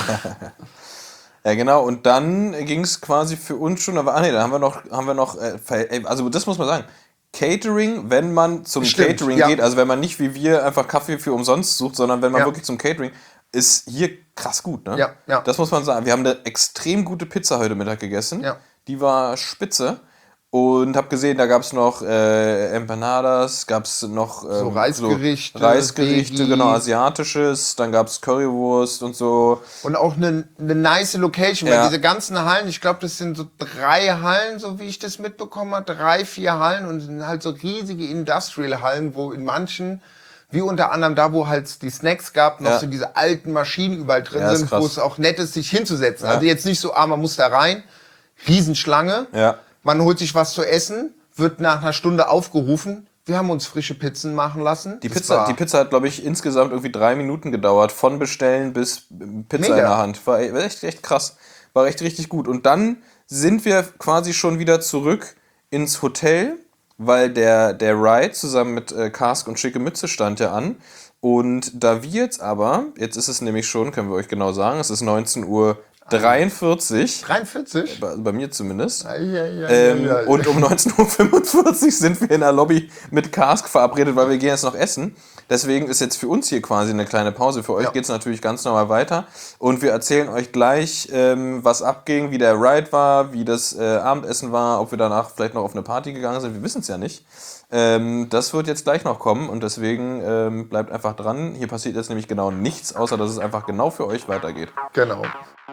Ja, genau. Und dann ging es quasi für uns schon, aber ah, nee, da haben wir noch, haben wir noch, äh, also das muss man sagen. Catering, wenn man zum Stimmt, Catering ja. geht, also wenn man nicht wie wir einfach Kaffee für umsonst sucht, sondern wenn man Ja. wirklich zum Catering, ist hier krass gut, ne? Ja, ja. Das muss man sagen. Wir haben eine extrem gute Pizza heute Mittag gegessen. Ja. Die war spitze. Und habe gesehen, da gab es noch äh, Empanadas, gab es noch ähm, So Reisgerichte, so Reisgerichte, Veggie. genau, asiatisches, dann gab es Currywurst und so. Und auch eine, eine nice Location, Ja. weil diese ganzen Hallen, ich glaube, das sind so drei Hallen, so wie ich das mitbekommen habe, drei, vier Hallen und es sind halt so riesige Industrial-Hallen, wo in manchen, wie unter anderem da, wo halt die Snacks gab, noch Ja. so diese alten Maschinen überall drin Ja, ist sind, wo krass. es auch nett ist, sich hinzusetzen. Ja. Also jetzt nicht so, ah, man muss da rein, Riesenschlange, Ja. man holt sich was zu essen, wird nach einer Stunde aufgerufen, wir haben uns frische Pizzen machen lassen. Die Das Pizza, war- die Pizza hat, glaube ich, insgesamt irgendwie drei Minuten gedauert, von Bestellen bis Pizza Mega. in der Hand. War e- echt, echt krass. War echt richtig gut. Und dann sind wir quasi schon wieder zurück ins Hotel, weil der, der Ride zusammen mit äh, Kask und Schicke Mütze stand ja an. Und da wir jetzt aber, jetzt ist es nämlich schon, können wir euch genau sagen, es ist neunzehn Uhr dreiundvierzig. dreiundvierzig? Bei, bei mir zumindest. Ei, ei, ei, Ähm, ei, ei. und um neunzehn Uhr fünfundvierzig sind wir in der Lobby mit Kask verabredet, weil wir gehen jetzt noch essen. Deswegen ist jetzt für uns hier quasi eine kleine Pause. Für euch Ja. geht es natürlich ganz normal weiter. Und wir erzählen euch gleich, ähm, was abging, wie der Ride war, wie das äh, Abendessen war, ob wir danach vielleicht noch auf eine Party gegangen sind. Wir wissen es ja nicht. Ähm, das wird jetzt gleich noch kommen und deswegen ähm, bleibt einfach dran. Hier passiert jetzt nämlich genau nichts, außer dass es einfach genau für euch weitergeht. Genau.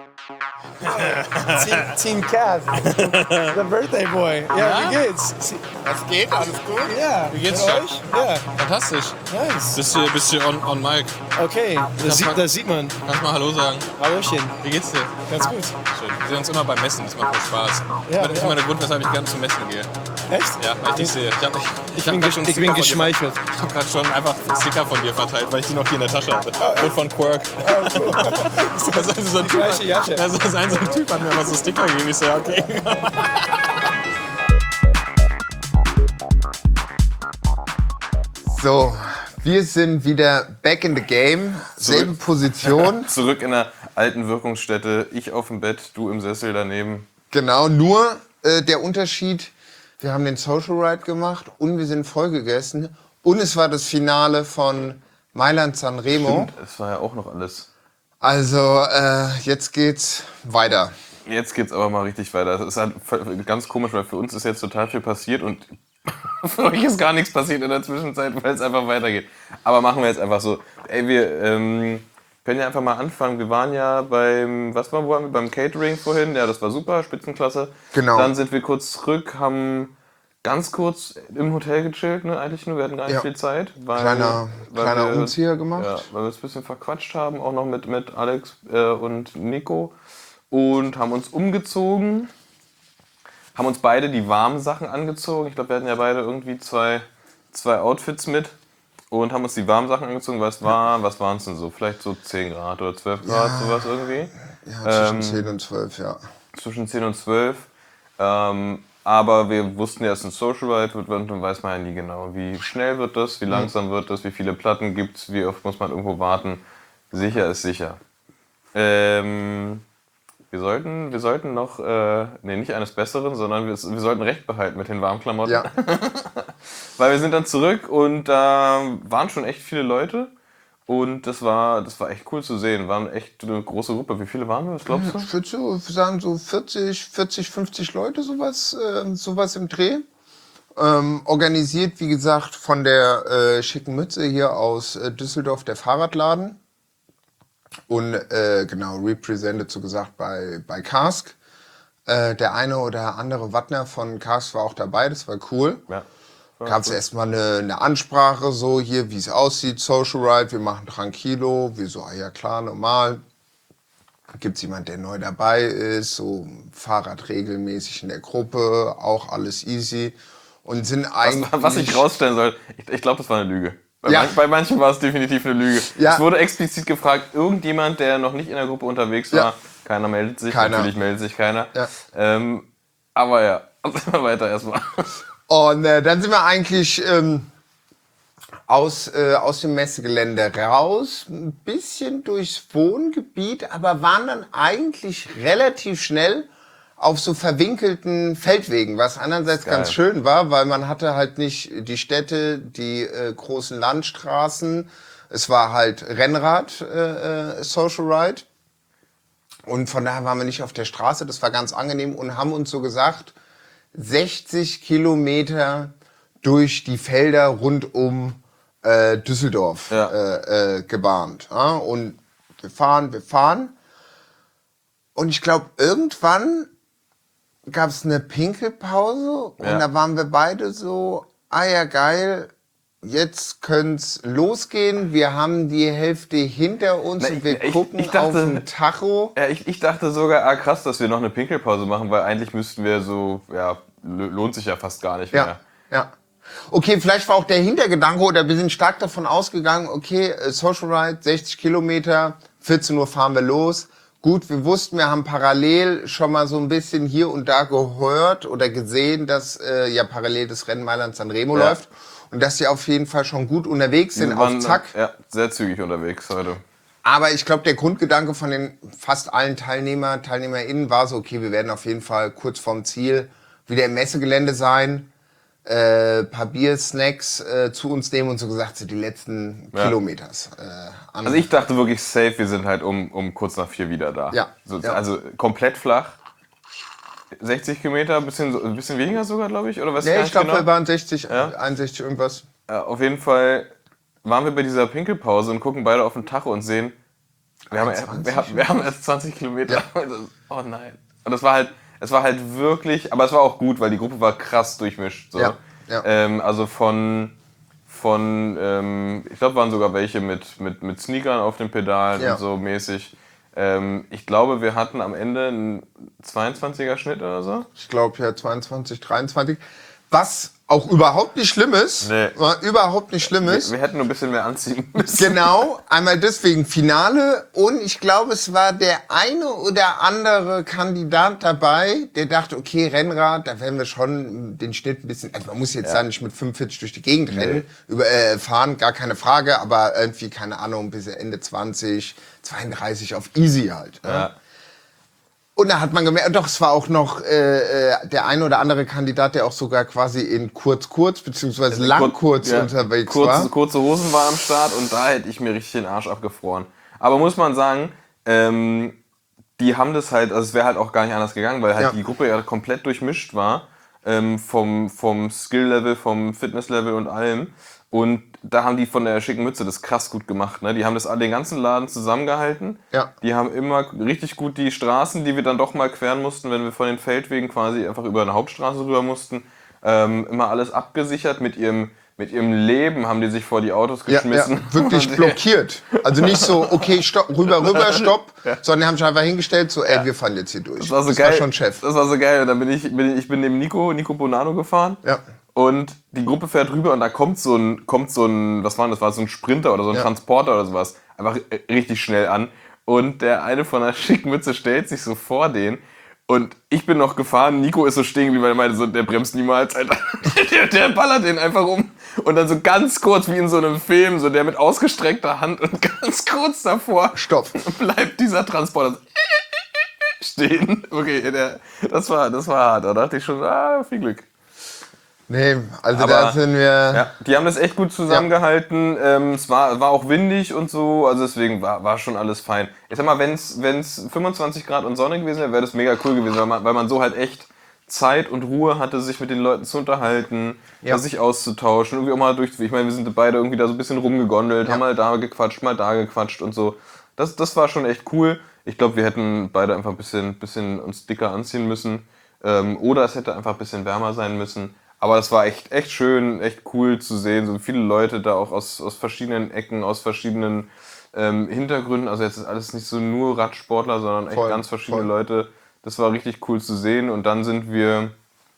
Team Cav, the birthday boy. Ja, wie geht's? Was geht? Alles gut? Ja, Wie geht's mit dir? euch? Ja, Fantastisch. nice. Bist du, bist du on, on mic? Okay, das sieht, das sieht man. Kannst mal Hallo sagen. Hallöchen, Wie geht's dir? ganz gut. Schön. Wir sehen uns immer beim Messen, das macht voll Spaß. Ja, das ist ja. immer der Grund, weshalb ich gerne zum Messen gehe. Echt? Ja, weil ich dich sehe. Ich, hab, ich, Ich hab bin, grad gesch schon ich bin Sticker von dir- geschmeichelt. Ich habe gerade schon einfach Sticker von dir verteilt, weil ich die noch hier in der Tasche hatte. Und von Quirk. Das ist also so ein Typ, gleiche Jacke. Ja, so ist ein, so ein Typ hat mir immer so Sticker gegeben. Ich so, ja, okay. So, wir sind wieder back in the game. Selbe Position. Zurück in der alten Wirkungsstätte. Ich auf dem Bett, du im Sessel daneben. Genau, nur äh, der Unterschied, wir haben den Social Ride gemacht und wir sind voll gegessen. Und es war das Finale von Mailand Sanremo. Stimmt, das war ja auch noch alles. Also äh, jetzt geht's weiter. Jetzt geht's aber mal richtig weiter. Das ist halt ganz komisch, weil für uns ist jetzt total viel passiert und für euch ist gar nichts passiert in der Zwischenzeit, weil es einfach weitergeht. Aber machen wir jetzt einfach so. Ey, wir ähm, können ja einfach mal anfangen. Wir waren ja beim, was waren wir, beim Catering vorhin. Ja, das war super, Spitzenklasse. Genau. Dann sind wir kurz zurück, haben ganz kurz im Hotel gechillt, ne, eigentlich nur. Wir hatten gar nicht Ja. viel Zeit. Weil, Kleiner, weil kleiner wir, Umzieher gemacht. Ja, weil wir es ein bisschen verquatscht haben, auch noch mit, mit Alex äh, und Nico. Und haben uns umgezogen. Haben uns beide die warmen Sachen angezogen. Ich glaube, wir hatten ja beide irgendwie zwei, zwei Outfits mit. Und haben uns die warmen Sachen angezogen, weil es war, was waren es denn so? Vielleicht so zehn Grad oder zwölf Grad, Ja. sowas irgendwie. Ja, zwischen Ähm, zehn und zwölf, ja. Zwischen zehn und zwölf. Ähm, aber wir wussten ja, dass es ein Social Ride wird und dann weiß man ja nie genau, wie schnell wird das, wie langsam wird das, wie viele Platten gibt es, wie oft muss man irgendwo warten. Sicher ist sicher. Ähm, wir, sollten, wir sollten noch, äh, nee, nicht eines Besseren, sondern wir, wir sollten Recht behalten mit den warmen Klamotten. Ja. Weil wir sind dann zurück und da waren schon echt viele Leute. Und das war, das war echt cool zu sehen. Waren echt eine große Gruppe. Wie viele waren wir? Was glaubst du? Ich würde so sagen, so vierzig, vierzig, fünfzig Leute, sowas, äh, sowas im Dreh. Ähm, organisiert, wie gesagt, von der äh, schicken Mütze hier aus äh, Düsseldorf, der Fahrradladen. Und äh, genau, represented, so gesagt, bei, bei Karsk. Äh, der eine oder andere Wattner von Karsk war auch dabei, das war cool. Ja. Gab es erstmal eine, eine Ansprache, so hier, wie es aussieht, Social Ride, wir machen Tranquilo, wir so, ah ja klar, normal. Gibt es jemand, der neu dabei ist, so Fahrrad regelmäßig in der Gruppe, auch alles easy. Und sind eigentlich... Was, was ich rausstellen soll, ich, ich glaube, das war eine Lüge. Bei, Ja. man, bei manchen war es definitiv eine Lüge. Ja. Es wurde explizit gefragt, irgendjemand, der noch nicht in der Gruppe unterwegs war, Ja. keiner meldet sich, Keiner. natürlich meldet sich keiner. Ja. Ähm, aber ja, weiter erstmal. Und äh, dann sind wir eigentlich ähm, aus, äh, aus dem Messegelände raus, ein bisschen durchs Wohngebiet, aber waren dann eigentlich relativ schnell auf so verwinkelten Feldwegen, was einerseits Geil. ganz schön war, weil man hatte halt nicht die Städte, die äh, großen Landstraßen. Es war halt Rennrad, äh, äh, Social Ride. Und von daher waren wir nicht auf der Straße, das war ganz angenehm und haben uns so gesagt, sechzig Kilometer durch die Felder rund um äh, Düsseldorf Ja. äh, äh, gebahnt. Ja? Und wir fahren, wir fahren. Und ich glaube, irgendwann gab es eine Pinkelpause und Ja. da waren wir beide so, ah ja geil, jetzt könnte losgehen. Wir haben die Hälfte hinter uns Na, und ich- wir ich- gucken ich dachte- auf den Tacho. Ja, ich, ich dachte sogar, ah krass, dass wir noch eine Pinkelpause machen, weil eigentlich müssten wir so, ja, l- lohnt sich ja fast gar nicht Ja, mehr. ja. Okay, vielleicht war auch der Hintergedanke oder wir sind stark davon ausgegangen, okay, äh, Social Ride, sechzig Kilometer, vierzehn Uhr fahren wir los. Gut, wir wussten, wir haben parallel schon mal so ein bisschen hier und da gehört oder gesehen, dass äh, ja parallel das Rennen Mailand Sanremo Ja. läuft und dass sie auf jeden Fall schon gut unterwegs sind, Wir auf waren, Zack. Ja, sehr zügig unterwegs heute. Aber ich glaube, der Grundgedanke von den fast allen Teilnehmer, TeilnehmerInnen war so, okay, wir werden auf jeden Fall kurz vorm Ziel wieder im Messegelände sein, äh, paar Bier, Snacks äh, zu uns nehmen und so gesagt, so die letzten Ja. Kilometers. Äh, an- Also ich dachte wirklich safe, wir sind halt um, um kurz nach vier wieder da. Ja, So, ja. Also komplett flach. sechzig Kilometer, bisschen, so- ein bisschen weniger sogar, glaube ich. Oder was? nee, ich glaube, wir waren sechzig, Ja. einundsechzig irgendwas. Ja, auf jeden Fall waren wir bei dieser Pinkelpause und gucken beide auf den Tacho und sehen, wir haben, erst, wir, haben- wir haben erst zwanzig Kilometer. Ja. Und das- Oh nein. Und das war halt, es war halt wirklich, aber es war auch gut, weil die Gruppe war krass durchmischt. So. Ja, ja. Ähm, also von, von ähm, ich glaube, waren sogar welche mit, mit, mit Sneakern auf den Pedalen Ja. und so mäßig. Ähm, ich glaube, wir hatten am Ende einen zweiundzwanziger Schnitt oder so. Ich glaube ja zweiundzwanzig, dreiundzwanzig. Was auch überhaupt nicht schlimm ist. Nee. Was überhaupt nicht schlimm ist. Wir, wir hätten nur ein bisschen mehr anziehen müssen. Genau, einmal deswegen Finale und ich glaube, es war der eine oder andere Kandidat dabei, der dachte, okay, Rennrad, da werden wir schon den Schnitt ein bisschen, also man muss jetzt da nicht mit fünfundvierzig durch die Gegend rennen, über, äh, fahren, gar keine Frage, aber irgendwie, keine Ahnung, bis Ende zwanzig, zweiunddreißig auf easy halt. Ja. Ja. Und da hat man gemerkt, doch, es war auch noch äh, äh, der ein oder andere Kandidat, der auch sogar quasi in kurz-kurz beziehungsweise lang-kurz ja, unterwegs kurz, war. Kurze Hosen war am Start und da hätte ich mir richtig den Arsch abgefroren. Aber muss man sagen, ähm, die haben das halt, also es wäre halt auch gar nicht anders gegangen, weil halt Ja. die Gruppe ja komplett durchmischt war, ähm, vom, vom Skill-Level, vom Fitness-Level und allem. Und da haben die von der schicken Mütze das krass gut gemacht. Ne? Die haben das den ganzen Laden zusammengehalten. Ja. Die haben immer richtig gut die Straßen, die wir dann doch mal queren mussten, wenn wir von den Feldwegen quasi einfach über eine Hauptstraße rüber mussten, ähm, immer alles abgesichert. Mit ihrem, mit ihrem Leben haben die sich vor die Autos Ja, geschmissen. ja, wirklich blockiert. Also nicht so, okay, stopp, rüber, rüber, stopp, sondern die haben sich einfach hingestellt, so, ey, wir fahren jetzt hier durch. Das war so das geil. war schon Chef. Das war so geil. Und dann bin ich, bin ich, ich bin neben Nico, Nico Bonanno gefahren. Ja. Und die Gruppe fährt rüber und da kommt so ein, kommt so ein, was war das? War so ein Sprinter oder so ein Ja. Transporter oder sowas. Einfach richtig schnell an. Und der eine von der schicken Mütze stellt sich so vor den. Und ich bin noch gefahren, Nico ist so stehen geblieben, weil er meinte, so, der bremst niemals, Alter. Der, der ballert den einfach um. Und dann so ganz kurz, wie in so einem Film, so der mit ausgestreckter Hand und ganz kurz davor Stopp. bleibt dieser Transporter so stehen. Okay, der, das war, das war hart. Da dachte ich schon, ah, viel Glück. Nee, also Aber- da sind wir... Ja, die haben das echt gut zusammengehalten. Ähm, es war, war auch windig und so, also deswegen war, war schon alles fein. Ich sag mal, wenn es fünfundzwanzig Grad und Sonne gewesen wäre, wäre das mega cool gewesen, weil man, weil man so halt echt Zeit und Ruhe hatte, sich mit den Leuten zu unterhalten, Ja. sich auszutauschen, irgendwie auch mal durch. Ich meine, wir sind beide irgendwie da so ein bisschen rumgegondelt, Ja. haben mal da gequatscht, mal da gequatscht und so. Das, das war schon echt cool. Ich glaube, wir hätten beide einfach ein bisschen, bisschen uns dicker anziehen müssen. Ähm, oder es hätte einfach ein bisschen wärmer sein müssen. Aber das war echt, echt schön, echt cool zu sehen. So viele Leute da auch aus, aus verschiedenen Ecken, aus verschiedenen ähm, Hintergründen. Also jetzt ist alles nicht so nur Radsportler, sondern echt Voll, ganz verschiedene voll. Leute. Das war richtig cool zu sehen. Und dann sind wir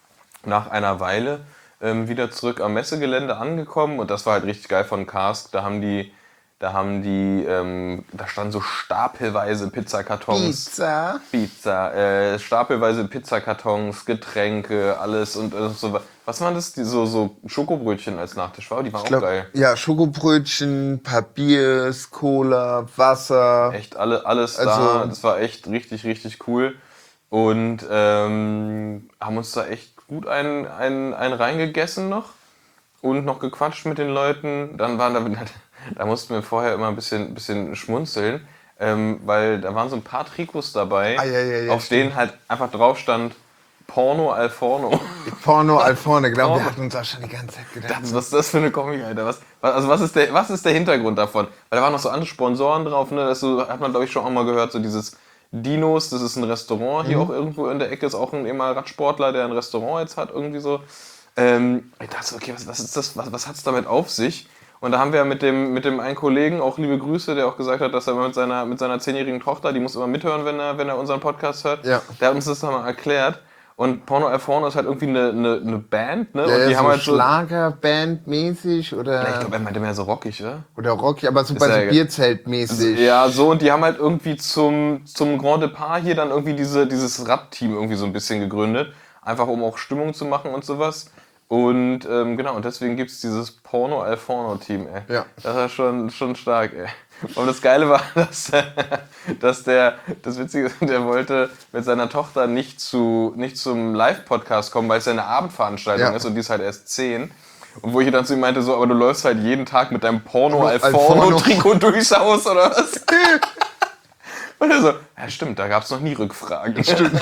nach einer Weile ähm, wieder zurück am Messegelände angekommen. Und das war halt richtig geil von Karsk. Da haben die, da haben die, ähm, da standen so stapelweise Pizzakartons. Pizza. Pizza, äh, stapelweise Pizzakartons, Getränke, alles und äh, so. Was waren das? Die, so, so Schokobrötchen als Nachtisch war? Die waren Ich glaub, auch geil. ja, Schokobrötchen, Papiers, Cola, Wasser. Echt alle, alles da. Also- Das war echt richtig, richtig cool. Und ähm, haben uns da echt gut einen, einen, einen reingegessen noch und noch gequatscht mit den Leuten. Dann waren da, da mussten wir vorher immer ein bisschen, bisschen schmunzeln, ähm, weil da waren so ein paar Trikots dabei, Ah, ja, ja, ja, auf denen halt einfach drauf stand Porno al Forno. Porno Alforne, genau. Porno. Wir hatten uns auch schon die ganze Zeit gedacht. Das, was ist das für eine Komik, Alter? Was, was- also was ist, der, was ist der Hintergrund davon? Weil da waren noch so andere Sponsoren drauf, ne? Das so, hat man, glaube ich, schon auch mal gehört, so dieses Dinos, das ist ein Restaurant hier auch irgendwo in der Ecke, ist auch ein ehemaliger Radsportler, der ein Restaurant jetzt hat, irgendwie so. Ähm, ich dachte so, okay, was, was ist das, was, was hat es damit auf sich? Und da haben wir mit dem, mit dem einen Kollegen, auch liebe Grüße, der auch gesagt hat, dass er mit seiner, mit seiner zehnjährigen Tochter, die muss immer mithören, wenn er, wenn er unseren Podcast hört, Ja. der hat uns das nochmal erklärt. Und Porno al Forno ist halt irgendwie eine, eine, eine Band, ne? Ja, und die ja, haben so halt so. Schlagerband-mäßig oder, Ja, ich glaube, er meinte mehr so rockig, oder? oder Rocky, aber so bei ja so egal. Bierzelt-mäßig. Ja, so, und die haben halt irgendwie zum, zum Grand Depart hier dann irgendwie diese, dieses Rad-Team irgendwie so ein bisschen gegründet. Einfach um auch Stimmung zu machen und sowas. Und ähm, genau, und deswegen gibt es dieses Porno al Forno-Team, ey. Ja. Das war schon, schon stark, ey. Und das Geile war, dass, dass der, das Witzige ist, der wollte mit seiner Tochter nicht, zu, nicht zum Live-Podcast kommen, weil es ja eine Abendveranstaltung Ja. ist und die ist halt erst zehn. Und wo ich dann zu ihm meinte, so, aber du läufst halt jeden Tag mit deinem Porno al Al Forno Forno. Trikot durchs Haus, oder was? Und er so, ja stimmt, da gab es noch nie Rückfragen. Stimmt.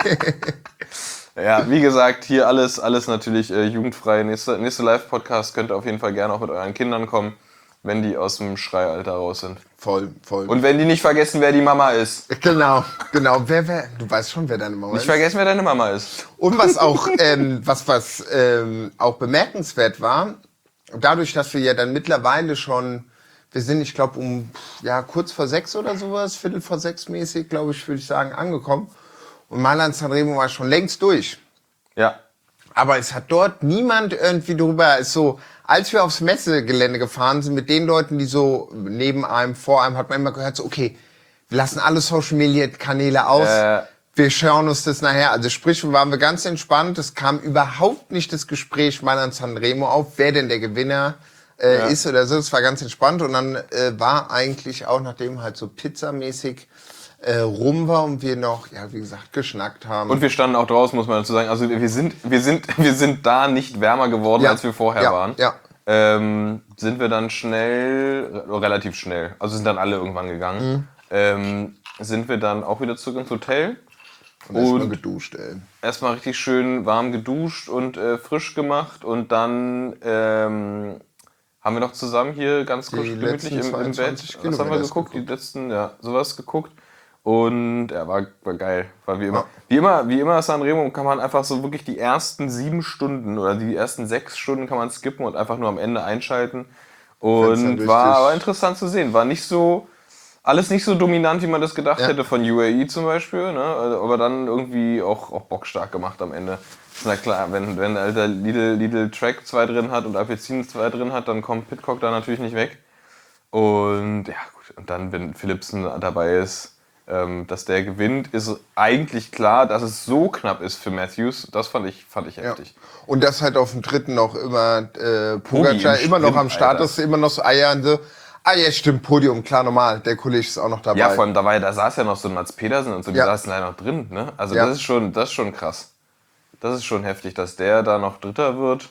Ja, wie gesagt, hier alles, alles natürlich äh, jugendfrei. Nächste, nächste Live-Podcast könnt ihr auf jeden Fall gerne auch mit euren Kindern kommen, wenn die aus dem Schreialter raus sind. Voll, voll. Und wenn die nicht vergessen, wer die Mama ist. genau, genau. Wer, wer, du weißt schon, wer deine Mama Nicht ist. vergessen, wer deine Mama ist. Und was auch, ähm, was, was ähm, auch bemerkenswert war, dadurch, dass wir ja dann mittlerweile schon, wir sind, ich glaube, um ja kurz vor sechs oder sowas, Viertel vor sechs mäßig, glaube ich, würde ich sagen, angekommen. Und Mailand Sanremo war schon längst durch. Ja. Aber es hat dort niemand irgendwie drüber, ist so, als wir aufs Messegelände gefahren sind, mit den Leuten, die so neben einem, vor einem, hat man immer gehört, so, okay, wir lassen alle Social Media Kanäle aus, Äh. wir schauen uns das nachher. Also sprich, waren wir ganz entspannt, es kam überhaupt nicht das Gespräch Mailand Sanremo auf, wer denn der Gewinner äh, Ja. ist oder so, es war ganz entspannt. Und dann äh, war eigentlich auch, nachdem halt so pizzamäßig äh, rum war und wir noch, ja, wie gesagt, geschnackt haben. Und wir standen auch draußen, muss man dazu sagen. Also wir sind, wir sind, wir sind da nicht wärmer geworden, Ja. als wir vorher Ja, waren. ja. Ähm, sind wir dann schnell, äh, relativ schnell, also sind dann alle irgendwann gegangen, Mhm. ähm, sind wir dann auch wieder zurück ins Hotel. Und erstmal Und geduscht, ey. erstmal richtig schön warm geduscht und äh, frisch gemacht und dann ähm, haben wir noch zusammen hier ganz kurz Die gemütlich letzten im, im Bett. zweiundzwanzig Was haben wir Kilometer geguckt? geguckt. Die letzten, ja, sowas geguckt. Und ja, war, war geil. War wie immer. Ja. Wie immer, wie immer Sanremo kann man einfach so wirklich die ersten sieben Stunden oder die ersten sechs Stunden kann man skippen und einfach nur am Ende einschalten. Wenn's dann Und war, richtig- war interessant zu sehen. War nicht so, alles nicht so dominant, wie man das gedacht Ja. hätte von U A E zum Beispiel. Ne? Aber dann irgendwie auch, auch bockstark gemacht am Ende. Ist na klar, wenn, wenn alter Lidl, Lidl Track zwei drin hat und Alpecin zwei drin hat, dann kommt Pidcock da natürlich nicht weg. Und ja gut, und dann, wenn Philipsen dabei ist, ähm, dass der gewinnt, ist eigentlich klar, dass es so knapp ist für Matthews. Das fand ich, fand ich Ja. heftig. Und dass halt auf dem dritten noch immer äh, Pogacar im immer noch Sprint, am Start Alter. ist, immer noch so eiern so. Ah ja, stimmt, Podium, klar, normal. Der Kollege ist auch noch dabei. Ja, vor allem dabei, da saß ja noch so ein Mats Pedersen und so, die Ja. saßen da noch drin. Ne? Also Ja. das ist schon, das ist schon krass. Das ist schon heftig, dass der da noch Dritter wird.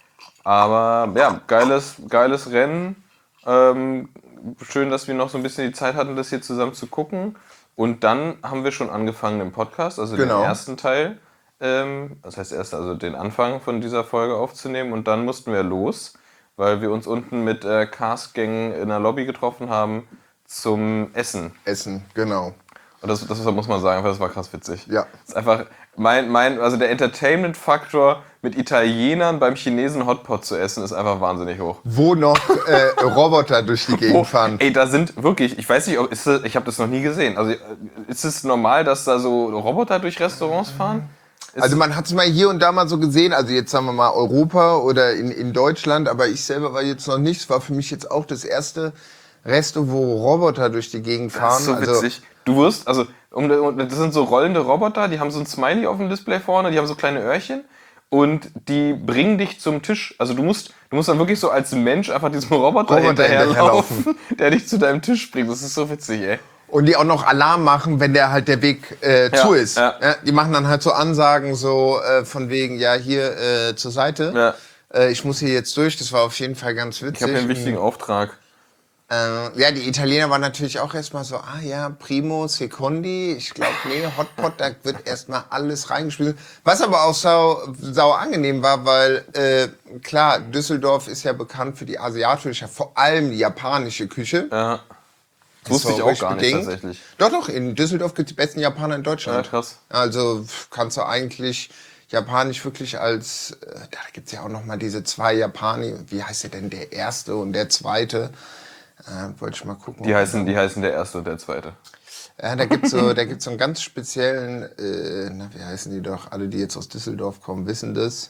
Aber ja, geiles, geiles Rennen. Ähm, schön, dass wir noch so ein bisschen die Zeit hatten, das hier zusammen zu gucken. Und dann haben wir schon angefangen im Podcast, also Genau. den ersten Teil. Ähm, das heißt erst also den Anfang von dieser Folge aufzunehmen. Und dann mussten wir los, weil wir uns unten mit äh, Cast-Gängen in der Lobby getroffen haben zum Essen. Essen, genau. Und das, das muss man sagen, das war krass witzig. Ja. Das ist einfach mein, mein, also der Entertainment-Faktor mit Italienern beim Chinesen Hotpot zu essen ist einfach wahnsinnig hoch. Wo noch äh, Roboter durch die Gegend Oh, fahren. ey, da sind wirklich, ich weiß nicht, ob, ist das, ich habe das noch nie gesehen. Also ist es normal, dass da so Roboter durch Restaurants fahren? Ist, Also man hat es mal hier und da mal so gesehen, also jetzt sagen wir mal Europa oder in, in Deutschland, aber ich selber war jetzt noch nicht, es war für mich jetzt auch das erste Resto, wo Roboter durch die Gegend fahren. das ist so also, witzig. Du wirst, also um, um, das sind so rollende Roboter, die haben so ein Smiley auf dem Display vorne, die haben so kleine Öhrchen. Und die bringen dich zum Tisch. Also du musst, du musst dann wirklich so als Mensch einfach diesem Roboter, Roboter hinterherlaufen, hinterherlaufen. der dich zu deinem Tisch bringt. Das ist so witzig, ey. Und die auch noch Alarm machen, wenn der halt der Weg äh, Ja, zu ist. ja. Ja, die machen dann halt so Ansagen, so äh, von wegen, ja, hier äh, zur Seite. Ja. Äh, ich muss hier jetzt durch. Das war auf jeden Fall ganz witzig. Ich habe hier einen wichtigen Auftrag. Äh, ja, die Italiener waren natürlich auch erstmal so, ah ja, primo, secondi. Ich glaube, nee, Hotpot, da wird erstmal alles reingespielt. Was aber auch sau, sau angenehm war, weil, äh, klar, Düsseldorf ist ja bekannt für die asiatische, vor allem die japanische Küche. Ja. Das Das wusste war ich auch ruhig gar nicht bedingt. tatsächlich. Doch, doch, in Düsseldorf gibt es die besten Japaner in Deutschland. Ja, krass. Also pf, kannst du eigentlich Japanisch wirklich als, äh, da gibt es ja auch noch mal diese zwei Japani, wie heißt der denn, der erste und der zweite? Äh, wollte ich mal gucken. Die heißen, die heißen der erste und der zweite. Ja, da gibt's so, da gibt's so einen ganz speziellen, äh, na, wie heißen die doch? Alle, die jetzt aus Düsseldorf kommen, wissen das.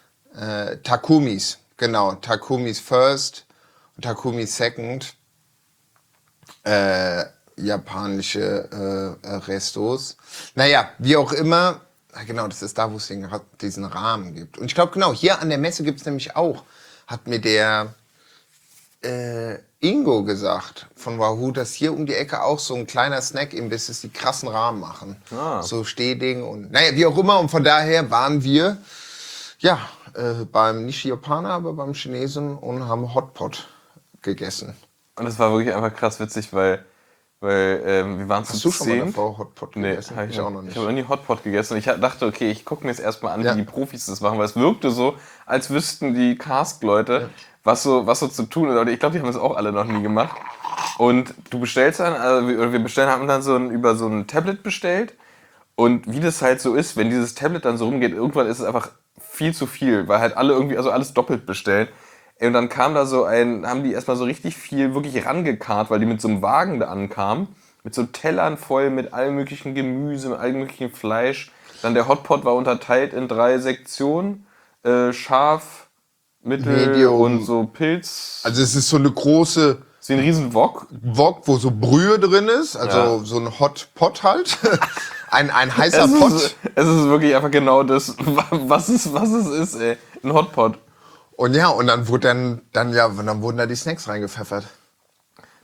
Äh, Takumis, genau. Takumis First und Takumis Second. Äh, japanische äh, äh, Restos. Naja, wie auch immer. Na, genau, das ist da, wo es den, diesen Rahmen gibt. Und ich glaube, genau, hier an der Messe gibt's nämlich auch, hat mir der äh, Ingo gesagt von Wahoo, dass hier um die Ecke auch so ein kleiner Snack-Imbiss ist, die krassen Rahmen machen. Ah. So Stehding und naja, wie auch immer. Und von daher waren wir ja äh, beim nicht Japaner, aber beim Chinesen und haben Hotpot gegessen. Und das war wirklich einfach krass witzig, weil, weil ähm, wir waren zu Hast du schon mal zehnt. davor Hotpot Nee, gegessen? hab ich, Ich auch noch Ich nicht. habe noch nie Hotpot gegessen und ich dachte, okay, ich gucke mir jetzt erstmal an, Ja. wie die Profis das machen, weil es wirkte so, als wüssten die Cask-Leute, was, so, was so zu tun ist. Aber ich glaube, die haben das auch alle noch nie gemacht. Und du bestellst dann, also wir, oder wir bestellen, haben dann so ein, über so ein Tablet bestellt. Und wie das halt so ist, wenn dieses Tablet dann so rumgeht, irgendwann ist es einfach viel zu viel, weil halt alle irgendwie, also alles doppelt bestellen. Und dann kam da so ein, haben die erstmal so richtig viel wirklich rangekarrt, weil die mit so einem Wagen da ankamen, mit so Tellern voll mit allem möglichen Gemüse, mit allem möglichen Fleisch. Dann der Hotpot war unterteilt in drei Sektionen, äh, scharf, mittel Medium. und so Pilz. Also es ist so eine große so ein riesen Wok. Wok, wo so Brühe drin ist, also Ja. so ein Hotpot halt. ein, ein heißer Es Pot. ist, es ist wirklich einfach genau das, was es, was es ist, ey. Ein Hotpot. Und ja, und dann wurde dann, dann, ja, dann wurden da die Snacks reingepfeffert.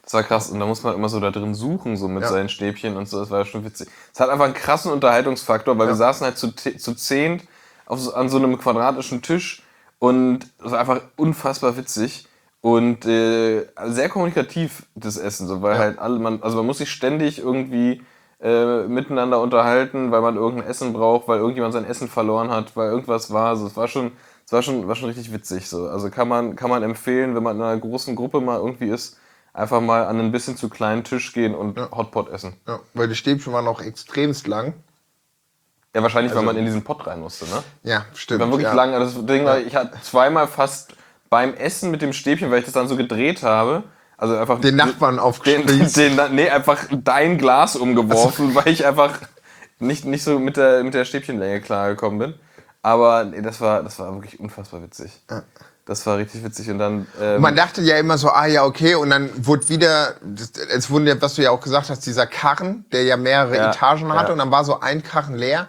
Das war krass. Und da muss man immer so da drin suchen, so mit Ja. seinen Stäbchen und so. Das war schon witzig. Es hat einfach einen krassen Unterhaltungsfaktor, weil Ja. wir saßen halt zu, te- zu zehnt auf so, an so einem quadratischen Tisch und es war einfach unfassbar witzig und äh, sehr kommunikativ, das Essen. So, weil Ja. halt alle, man, also man muss sich ständig irgendwie äh, miteinander unterhalten, weil man irgendein Essen braucht, weil irgendjemand sein Essen verloren hat, weil irgendwas war. Also es war schon, es war schon, war schon richtig witzig. So. Also kann man, kann man empfehlen, wenn man in einer großen Gruppe mal irgendwie ist, einfach mal an einen bisschen zu kleinen Tisch gehen und Ja. Hotpot essen. Ja, weil die Stäbchen waren auch extremst lang. Ja, wahrscheinlich, Also- weil man in diesen Pott rein musste, ne? Ja, stimmt. Die waren wirklich ja. lang. Also das Ding war, ich hatte zweimal fast beim Essen mit dem Stäbchen, weil ich das dann so gedreht habe, also einfach Den Nachbarn den, aufgespießt. den, den, nee, einfach dein Glas umgeworfen, weil ich einfach nicht, nicht so mit der, mit der Stäbchenlänge klargekommen bin. Aber nee, das war, das war wirklich unfassbar witzig. Das war richtig witzig und dann. Ähm, Man dachte ja immer so, ah ja, okay, und dann wurde wieder, das- es wurde ja, was du ja auch gesagt hast, dieser Karren, der ja mehrere Ja, Etagen hatte, ja. und dann war so ein Karren leer.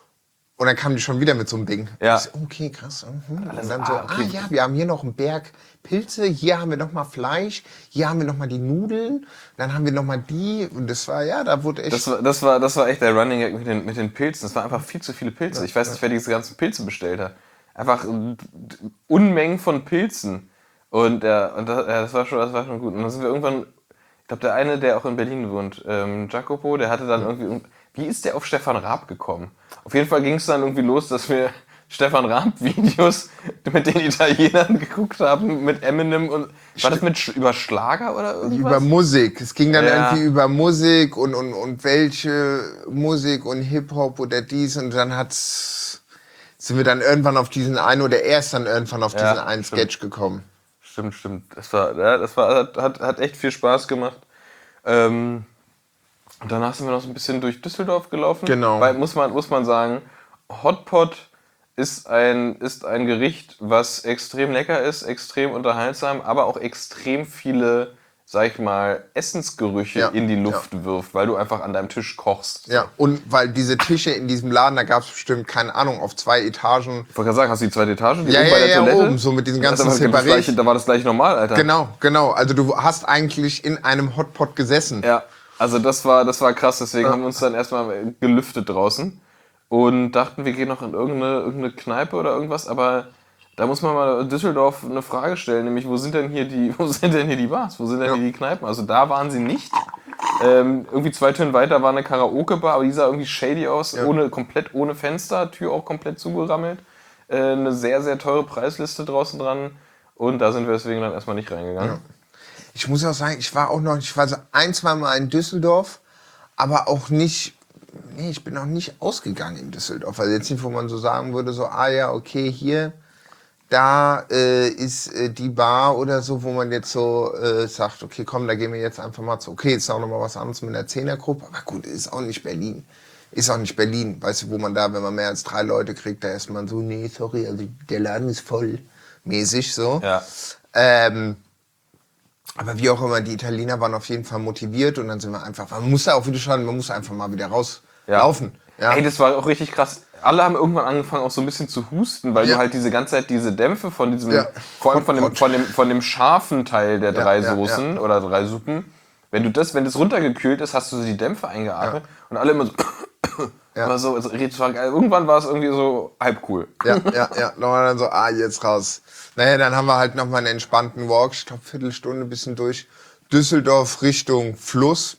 Und dann kamen die schon wieder mit so einem Ding. Ja. Ich so, okay, krass. Mhm. Und Alles- dann so, ah, ah, okay. ja, wir haben hier noch einen Berg Pilze, hier haben wir noch mal Fleisch, hier haben wir noch mal die Nudeln, dann haben wir noch mal die. Und das war, ja, da wurde echt... Das war, das, war, das war echt der Running Gag mit den, mit den Pilzen. Das waren einfach viel zu viele Pilze. Ich weiß nicht, wer diese ganzen Pilze bestellt hat. Einfach äh, Unmengen von Pilzen. Und, ja, und das, ja, das, war schon, das war schon gut. Und dann sind wir irgendwann, ich glaube, der eine, der auch in Berlin wohnt, ähm, Jacopo, der hatte dann irgendwie, wie ist der auf Stefan Raab gekommen? Auf jeden Fall ging es dann irgendwie los, dass wir Stefan Raab-Videos mit den Italienern geguckt haben, mit Eminem und, war das mit Sch- über Schlager oder irgendwas? Über Musik. Es ging dann Ja. irgendwie über Musik und, und, und welche Musik und Hip-Hop oder dies. Und dann hat's, sind wir dann irgendwann auf diesen einen, oder er ist dann irgendwann auf Ja, diesen einen stimmt. Sketch gekommen. Stimmt, stimmt. Das war, ja, das war, hat, hat, hat echt viel Spaß gemacht. Ähm, und danach sind wir noch so ein bisschen durch Düsseldorf gelaufen. Genau. Weil, muss man, muss man sagen, Hotpot ist ein, ist ein Gericht, was extrem lecker ist, extrem unterhaltsam, aber auch extrem viele, sag ich mal, Essensgerüche Ja, in die Luft wirft, weil du einfach an deinem Tisch kochst. Ja, und weil diese Tische in diesem Laden, da gab es bestimmt, keine Ahnung, auf zwei Etagen. Ich wollte gerade sagen, hast du die zweite Etage? Die Ja, oben ja, bei der ja, Toilette? oben, so mit diesen ganzen da, war das Separés. gleiche, da war das gleich normal, Alter. Genau, genau. Also du hast eigentlich in einem Hotpot gesessen. Ja, also das war, das war krass, deswegen haben wir uns dann erstmal gelüftet draußen und dachten, wir gehen noch in irgendeine, irgendeine Kneipe oder irgendwas, aber da muss man mal in Düsseldorf eine Frage stellen, nämlich wo sind denn hier die, wo sind denn hier die Bars, wo sind denn Ja. hier die Kneipen? Also da waren sie nicht. Ähm, irgendwie zwei Türen weiter war eine Karaoke-Bar, aber die sah irgendwie shady aus, ohne, komplett ohne Fenster, Tür auch komplett zugerammelt. Äh, eine sehr, sehr teure Preisliste draußen dran und da sind wir deswegen dann erstmal nicht reingegangen. Ich muss auch sagen, ich war auch noch, ich war so ein, zwei Mal in Düsseldorf, aber auch nicht, nee, ich bin auch nicht ausgegangen in Düsseldorf. Also jetzt nicht, wo man so sagen würde, so, ah ja, okay, hier, da äh, ist äh, die Bar oder so, wo man jetzt so äh, sagt, okay, komm, da gehen wir jetzt einfach mal zu. Okay, jetzt ist auch noch mal was anderes mit einer Zehnergruppe, aber gut, ist auch nicht Berlin. Ist auch nicht Berlin, weißt du, wo man da, wenn man mehr als drei Leute kriegt, da ist man so, nee, sorry, also der Laden ist voll, mäßig so. Ja. Ähm, aber wie auch immer, die Italiener waren auf jeden Fall motiviert und dann sind wir einfach, man muss da auch wieder schauen, man muss einfach mal wieder rauslaufen. Ja. Ey, das war auch richtig krass. Alle haben irgendwann angefangen, auch so ein bisschen zu husten, weil Ja. du halt diese ganze Zeit diese Dämpfe von diesem, Ja. vor allem von dem, Hotpot. von dem, von dem scharfen Teil der Ja, drei ja, Soßen oder drei Suppen, wenn du das, wenn das runtergekühlt ist, hast du so die Dämpfe eingeatmet und alle immer so, Ja. immer so, also, das war geil. Irgendwann war es irgendwie so halb cool. Ja, ja, ja. Dann war dann so, ah, jetzt raus. Naja, dann haben wir halt nochmal einen entspannten Walk, ich glaube Viertelstunde, bisschen durch Düsseldorf Richtung Fluss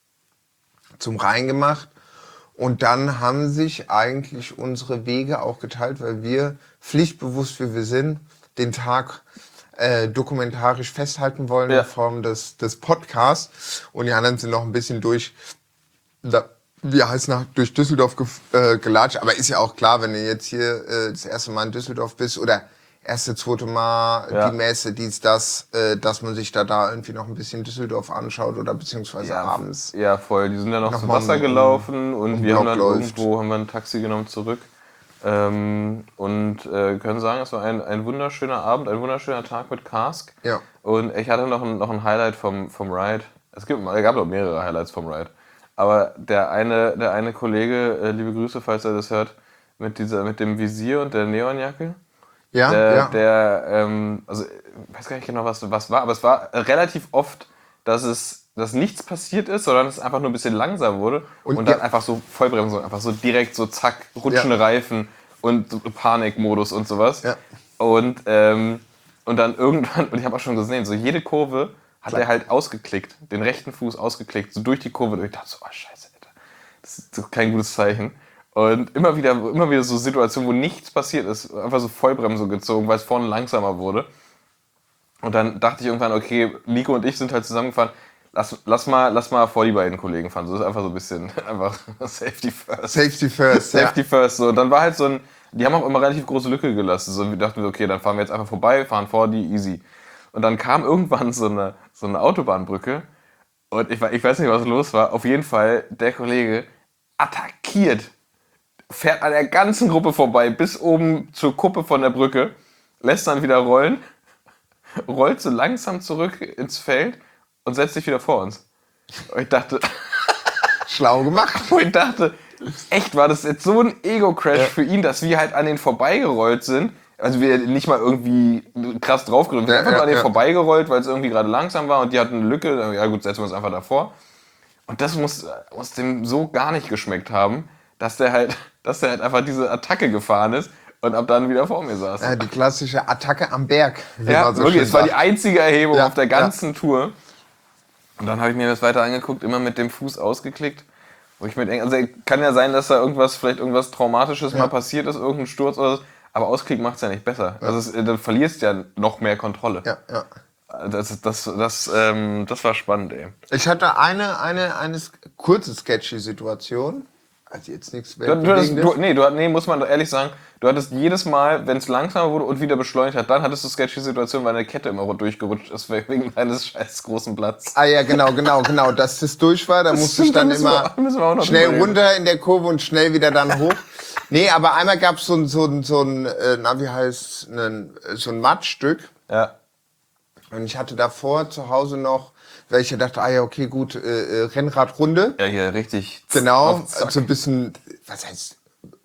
zum Rhein gemacht. Und dann haben sich eigentlich unsere Wege auch geteilt, weil wir, pflichtbewusst wie wir sind, den Tag äh, dokumentarisch festhalten wollen Ja. in Form des, des Podcasts. Und die anderen sind noch ein bisschen durch, da, wie heißt nach, durch Düsseldorf ge, äh, gelatscht. Aber ist ja auch klar, wenn du jetzt hier äh, das erste Mal in Düsseldorf bist oder erste, zweite Mal Ja. die Messe, dies, das, äh, dass man sich da, da irgendwie noch ein bisschen Düsseldorf anschaut oder beziehungsweise abends. Ja, voll. Die sind dann noch Noch zum mal Wasser um- gelaufen und um wir haben Block dann läuft. irgendwo haben wir ein Taxi genommen zurück. Ähm, und äh, können sagen, es war ein, ein wunderschöner Abend, ein wunderschöner Tag mit Cask. Ja. Und ich hatte noch ein, noch ein Highlight vom, vom Ride. Es gibt, es gab noch mehrere Highlights vom Ride. Aber der eine, der eine Kollege, äh, liebe Grüße, falls er das hört, mit, dieser, mit dem Visier und der Neonjacke. Ja, Der, ja. der ähm, also ich weiß gar nicht genau, was was war, aber es war relativ oft dass es dass nichts passiert ist, sondern es einfach nur ein bisschen langsam wurde und, Und dann ja. einfach so Vollbremsung, einfach so direkt so zack, rutschende Ja. Reifen und so Panikmodus und sowas. Ja. Und, ähm, und dann irgendwann, und ich habe auch schon gesehen, so jede Kurve hat Klar. er halt ausgeklickt, den rechten Fuß ausgeklickt, so durch die Kurve durch. Ich dachte so, oh scheiße, Alter, das ist doch kein gutes Zeichen. Und immer wieder, immer wieder so Situationen, wo nichts passiert ist, einfach so Vollbremsung gezogen, weil es vorne langsamer wurde. Und dann dachte ich irgendwann, okay, Nico und ich sind halt zusammengefahren, lass, lass, mal, lass mal vor die beiden Kollegen fahren. So ist einfach so ein bisschen, einfach Safety first. Safety first, Safety ja. first. So. Und dann war halt so ein, die haben auch immer relativ große Lücke gelassen. So, wir dachten, okay, dann fahren wir jetzt einfach vorbei, fahren vor die, easy. Und dann kam irgendwann so eine, so eine Autobahnbrücke und ich, ich weiß nicht, was los war. Auf jeden Fall, der Kollege attackiert, fährt an der ganzen Gruppe vorbei, bis oben zur Kuppe von der Brücke, lässt dann wieder rollen, rollt so langsam zurück ins Feld und setzt sich wieder vor uns. Und ich dachte, Schlau gemacht. wo ich dachte, echt, war das jetzt so ein Ego-Crash Ja. für ihn, dass wir halt an den vorbeigerollt sind. Also wir nicht mal irgendwie krass draufgerollt, wir sind Ja, einfach ja, nur an den ja. vorbeigerollt, weil es irgendwie gerade langsam war und die hatten eine Lücke. Ja gut, setzen wir uns einfach davor. Und das muss, muss dem so gar nicht geschmeckt haben, dass der halt, dass der halt einfach diese Attacke gefahren ist und ab dann wieder vor mir saß. Ja, die klassische Attacke am Berg. wie Ja, man so wirklich, schön es war die sagt. einzige Erhebung Ja, auf der ja. ganzen Tour. Und dann habe ich mir das weiter angeguckt, immer mit dem Fuß ausgeklickt. Wo ich mir denke, also kann ja sein, dass da irgendwas, vielleicht irgendwas Traumatisches mal passiert ist, irgendein Sturz oder so. Aber Ausklick macht es ja nicht besser. Also es, du verlierst ja noch mehr Kontrolle. Ja, ja. Das, das, das, ähm, das war spannend, ey. Ich hatte eine, eine, eine sk- kurze sketchy Situation. Also jetzt nichts Du, du hattest, Weltbewegendes. du, nee, du, hat- nee, muss man doch ehrlich sagen, du hattest jedes Mal, wenn es langsamer wurde und wieder beschleunigt hat, dann hattest du sketchy Situationen, weil eine Kette immer durchgerutscht ist, wegen deines scheiß großen Platzes. Ah ja, genau, genau, genau. Dass das durch war, da musste ich stimmt, da dann müssen wir- immer müssen wir auch noch schnell drüber reden. runter in der Kurve und schnell wieder dann hoch. Nee, aber einmal gab es so ein, so ein, so ein äh, na wie heißt so ein Mattstück. Ja. Und ich hatte davor zu Hause noch, weil ich ja dachte, ah ja, okay, gut, äh, äh, Rennradrunde. Ja, hier richtig. Genau, auf den Sack. so ein bisschen, was heißt,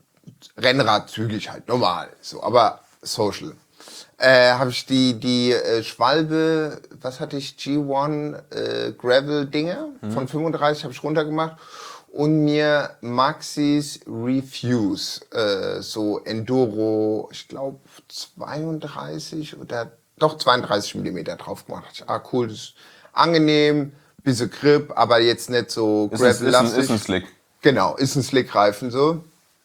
Rennrad zügig halt, normal, so, aber social. Äh, habe ich die, die äh, Schwalbe, was hatte ich, G eins äh, Gravel-Dinger von fünfunddreißig habe ich runtergemacht und mir Maxis Refuse, äh, so Enduro, ich glaube zweiunddreißig oder doch zweiunddreißig Millimeter drauf gemacht. Ich, ah cool, das ist angenehm, bisschen Grip, aber jetzt nicht so Ist, ein, ist, ein, Gravel-lastig. ist ein Slick. Genau, ist ein Slickreifen so.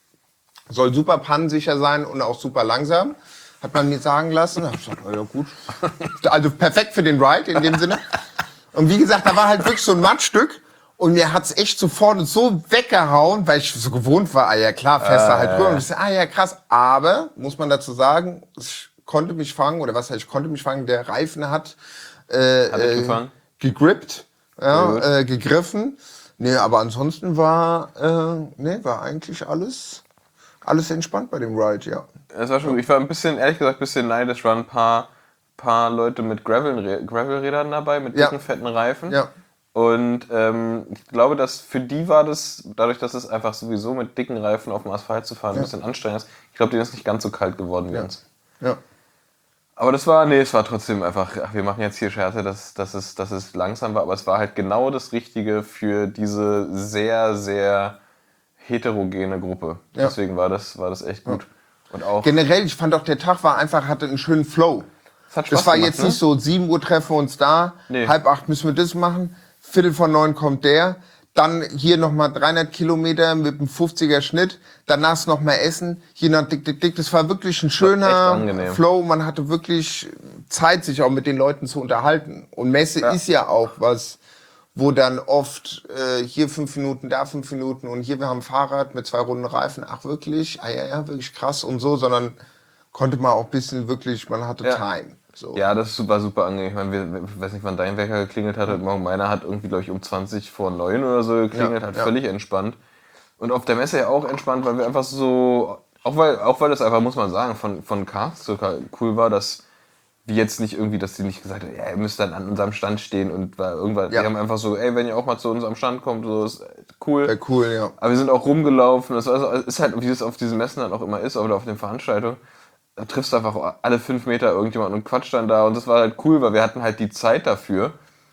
Soll super pannensicher sein und auch super langsam. Hat man mir sagen lassen. Hab ich gesagt, oh ja gut. Also perfekt für den Ride in dem Sinne. Und wie gesagt, da war halt wirklich so ein Mattstück. Und mir hat's echt so vorne so weggehauen, weil ich so gewohnt war. Ah ja klar, fährst du halt rüber. Und ich so, ah ja krass. Aber, muss man dazu sagen, ich konnte mich fangen, oder was heißt, ich konnte mich fangen, der Reifen hat, äh, Hat dich äh, gefangen? gegrippt, Sehr ja, gut. äh, gegriffen. Nee, aber ansonsten war, äh, nee, war eigentlich alles, alles entspannt bei dem Ride, ja. Das war schon gut. Ich war ein bisschen, ehrlich gesagt, ein bisschen neidisch. Waren ein paar, paar Leute mit Gravel, Gravelrädern dabei, mit Ja. dicken, fetten Reifen. Ja. Und ähm, ich glaube, dass für die war das, dadurch, dass es einfach sowieso mit dicken Reifen auf dem Asphalt zu fahren ein bisschen anstrengend ist, ich glaube, denen ist nicht ganz so kalt geworden wie Ja. uns. Ja. Aber das war, nee, es war trotzdem einfach, ach, wir machen jetzt hier Scherze, dass, dass, es, dass es langsam war, aber es war halt genau das Richtige für diese sehr, sehr heterogene Gruppe. Ja. Deswegen war das, war das echt gut. Und auch, Generell, ich fand auch, der Tag war einfach, hatte einen schönen Flow. es hat Spaß Das war gemacht, jetzt ne? nicht so, sieben Uhr treffen wir uns da, Nee. halb acht müssen wir das machen, Viertel vor neun kommt der, dann hier nochmal dreihundert Kilometer mit einem fünfziger Schnitt, danach nochmal essen, hier noch dick, dick, dick. Das war wirklich ein echt schöner angenehm. Flow. Man hatte wirklich Zeit, sich auch mit den Leuten zu unterhalten. Und Messe Ja. ist ja auch was, wo dann oft äh, hier fünf Minuten, da fünf Minuten und hier wir haben ein Fahrrad mit zwei runden Reifen. Ach wirklich? Ah ja, ja, wirklich krass und so, sondern konnte man auch ein bisschen wirklich, man hatte Ja. Time. So. Ja, das ist super, super angenehm. Ich meine, wir, ich weiß nicht, wann dein Wecker geklingelt hat. Heute Morgen meiner hat irgendwie, glaube ich, um zwanzig vor neun oder so geklingelt, Ja, hat ja. völlig entspannt. Und auf der Messe ja auch entspannt, weil wir einfach so, auch weil, auch weil das einfach, muss man sagen, von, von Cars sogar cool war, dass wir jetzt nicht irgendwie, dass die nicht gesagt haben, ja, ihr müsst dann an unserem Stand stehen und war irgendwann, Ja. die haben einfach so, ey, wenn ihr auch mal zu unserem Stand kommt, so ist cool. Wäre cool, ja. Aber wir sind auch rumgelaufen. Das war, ist halt, wie es auf diesen Messen dann auch immer ist, oder auf den Veranstaltungen. Da triffst du einfach alle fünf Meter irgendjemanden und quatscht dann da. Und das war halt cool, weil wir hatten halt die Zeit dafür.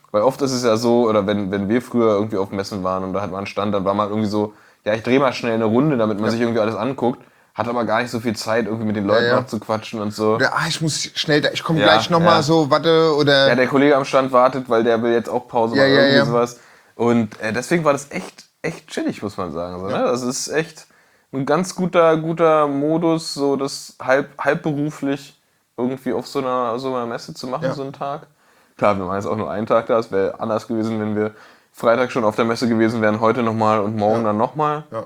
Weil oft ist es ja so, oder wenn, wenn wir früher irgendwie auf Messen waren und da hat man einen Stand, dann war man irgendwie so, ja, ich drehe mal schnell eine Runde, damit man Ja. sich irgendwie alles anguckt. Hat aber gar nicht so viel Zeit, irgendwie mit den Leuten Ja, ja. noch zu quatschen und so. Oder, ah, ich muss schnell, da- ich komme Ja, gleich nochmal ja. so, warte, oder... Ja, der Kollege am Stand wartet, weil der will jetzt auch Pause Ja, machen, ja, irgendwie ja. sowas. Und äh, deswegen war das echt, echt chillig, muss man sagen. So, ne? Das ist echt ein ganz guter, guter Modus, so das halb, halbberuflich irgendwie auf so einer, so einer Messe zu machen, Ja. so einen Tag. Klar, wir machen jetzt auch nur einen Tag da. Es wäre anders gewesen, wenn wir Freitag schon auf der Messe gewesen wären, heute nochmal und morgen Ja. dann nochmal. Ja.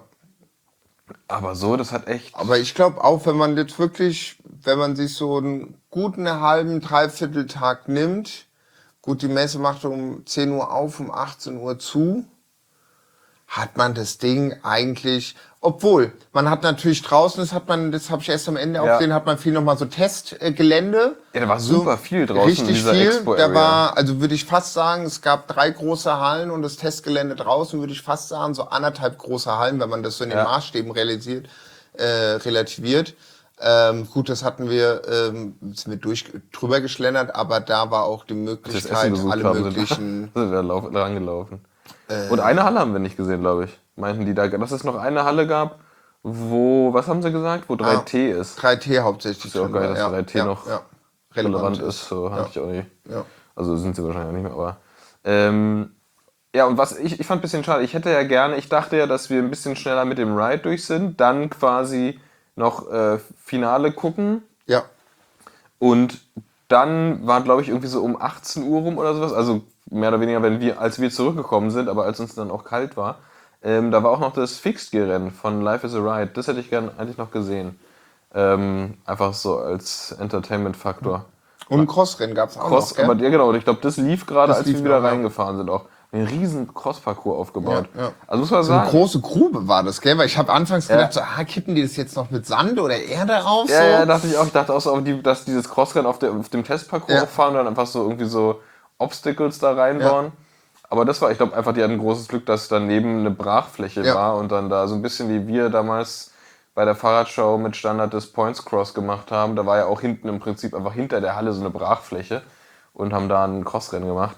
Aber so, das hat echt... Aber ich glaube auch, wenn man jetzt wirklich, wenn man sich so einen guten halben, dreiviertel Tag nimmt, gut, die Messe macht um zehn Uhr auf, um achtzehn Uhr zu, hat man das Ding eigentlich, obwohl, man hat natürlich draußen, das hat man, das habe ich erst am Ende auch Ja. gesehen, hat man viel nochmal so Testgelände. Ja, da war super viel draußen in Richtig dieser viel. Expo-Area. Da war, also würde ich fast sagen, es gab drei große Hallen und das Testgelände draußen, würde ich fast sagen, so anderthalb große Hallen, wenn man das so in den Ja. Maßstäben realisiert, äh, relativiert. Ähm, gut, das hatten wir, ähm, sind wir durch, drüber geschlendert, aber da war auch die Als wir das Möglichkeit, Essen besucht alle haben, möglichen. sind wir lauf- dran gelaufen. Und eine Halle haben wir nicht gesehen, glaube ich. Meinten die da, dass es noch eine Halle gab, wo, was haben sie gesagt, wo drei T ist. drei T hauptsächlich. Ist ja auch drin geil, war, dass drei T noch relevant ist. So hatte Ja. ich auch nicht. Ja. Also sind sie wahrscheinlich auch nicht mehr, aber. Ähm, ja, und was ich, ich fand ein bisschen schade, ich hätte ja gerne, ich dachte ja, dass wir ein bisschen schneller mit dem Ride durch sind, dann quasi noch äh, Finale gucken. Ja. Und dann war, glaube ich, irgendwie so um achtzehn Uhr rum oder sowas, also mehr oder weniger, wenn wir, als wir zurückgekommen sind, aber als uns dann auch kalt war, ähm, da war auch noch das Fixed-Gear-Rennen von Life is a Ride. Das hätte ich gern eigentlich noch gesehen. Ähm, einfach so als Entertainment-Faktor. Und ein Crossrennen gab es auch Cross, noch, gell? aber ja genau, ich glaube, das lief gerade, Das als lief wir wieder noch, ja. reingefahren sind auch. Einen riesen Cross-Parcours aufgebaut. Ja, ja. Also muss man So eine sagen, große Grube war das, gell? Weil ich habe anfangs Ja. gedacht, so, ah, kippen die das jetzt noch mit Sand oder Erde rauf? ja, so? ja, dachte ich auch. Ich dachte auch so, die, dass dieses Crossrennen auf, der, auf dem Testparcours Ja. auffahren und dann einfach so irgendwie so Obstacles da reinbauen. Aber das war, ich glaube, einfach, die hatten ein großes Glück, dass daneben eine Brachfläche Ja. war und dann da so ein bisschen wie wir damals bei der Fahrradshow mit Standard des Points Cross gemacht haben. Da war ja auch hinten im Prinzip einfach hinter der Halle so eine Brachfläche und haben da ein Crossrennen gemacht.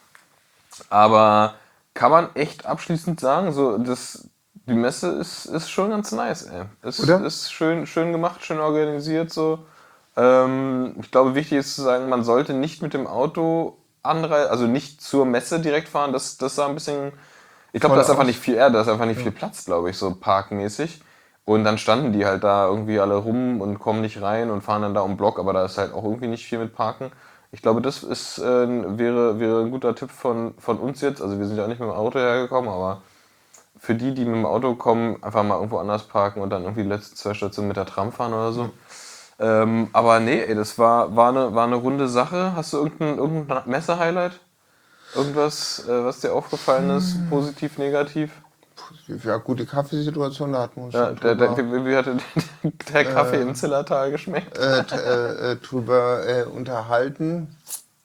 Aber kann man echt abschließend sagen, so das, die Messe ist, ist schon ganz nice, ey. Es Oder? ist schön, schön gemacht, schön organisiert so. Ähm, ich glaube, wichtig ist zu sagen, man sollte nicht mit dem Auto anreisen, also nicht zur Messe direkt fahren. Das, das sah ein bisschen. Ich glaube, Voll da ist einfach aus. nicht viel Erde, da ist einfach nicht viel Platz, glaube ich, so parkmäßig. Und dann standen die halt da irgendwie alle rum und kommen nicht rein und fahren dann da um den Block, aber da ist halt auch irgendwie nicht viel mit Parken. Ich glaube, das ist, äh, wäre, wäre ein guter Tipp von, von uns jetzt. Also wir sind ja auch nicht mit dem Auto hergekommen, aber für die, die mit dem Auto kommen, einfach mal irgendwo anders parken und dann irgendwie die letzten zwei Stationen mit der Tram fahren oder so. Ähm, aber nee, ey, das war, war, eine, war eine runde Sache. Hast du irgendein, irgendein Messe-Highlight? Irgendwas, äh, was dir aufgefallen ist? Positiv, negativ? Ja, gute Kaffeesituation, da hatten wir uns Ja, schon der, der, drüber, wie, wie hat der Kaffee im Zillertal geschmeckt? äh, t- äh, äh, drüber äh, unterhalten.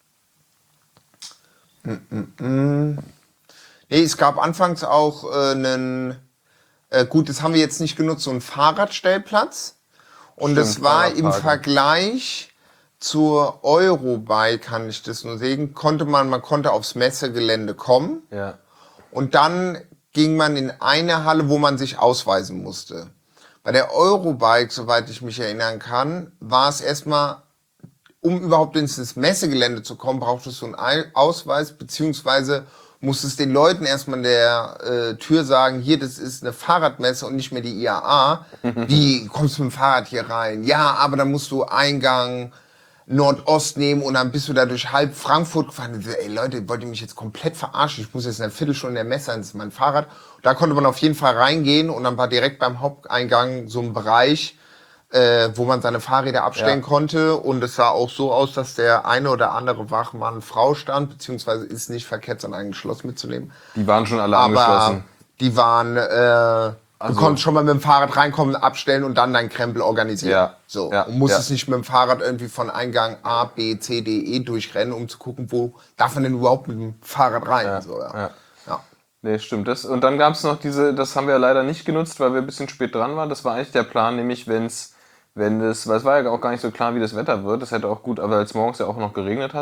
Mm, mm, mm. Nee, es gab anfangs auch äh, einen, äh, gut, das haben wir jetzt nicht genutzt, so einen Fahrradstellplatz. Und Stimmt, das war im Fahrradparken. Vergleich zur Eurobike, kann ich das nur sagen, konnte man, man konnte aufs Messegelände kommen. Ja. Und dann ging man in eine Halle, wo man sich ausweisen musste. Bei der Eurobike, soweit ich mich erinnern kann, war es erstmal, um überhaupt ins Messegelände zu kommen, brauchtest du einen Ei- Ausweis, beziehungsweise musstest den Leuten erstmal an der äh, Tür sagen, hier, das ist eine Fahrradmesse und nicht mehr die I A A. Wie kommst du mit dem Fahrrad hier rein? Ja, aber dann musst du Eingang Nordost nehmen und dann bist du da durch halb Frankfurt gefahren. Ich so, ey Leute, wollt ihr mich jetzt komplett verarschen? Ich muss jetzt eine Viertelstunde in der Messe, das ist mein Fahrrad. Da konnte man auf jeden Fall reingehen und dann war direkt beim Haupteingang so ein Bereich, äh, wo man seine Fahrräder abstellen Ja. konnte. Und es sah auch so aus, dass der eine oder andere Wachmann Frau stand, beziehungsweise ist nicht verkehrt, sein eigenes Schloss mitzunehmen. Die waren schon alle Aber angeschlossen. die waren, äh, Also- du konntest schon mal mit dem Fahrrad reinkommen, abstellen und dann deinen Krempel organisieren. Ja. So. Ja. Und musstest Ja. nicht mit dem Fahrrad irgendwie von Eingang A, B, C, D, E durchrennen, um zu gucken, wo darf man denn überhaupt mit dem Fahrrad rein. Ja. So, ja. Ja. Ja. Nee, stimmt. Das, und dann gab es noch diese, das haben wir leider nicht genutzt, weil wir ein bisschen spät dran waren. Das war eigentlich der Plan, nämlich wenn's, wenn es, weil es war ja auch gar nicht so klar, wie das Wetter wird. Das hätte auch gut, aber als morgens ja auch noch geregnet hat,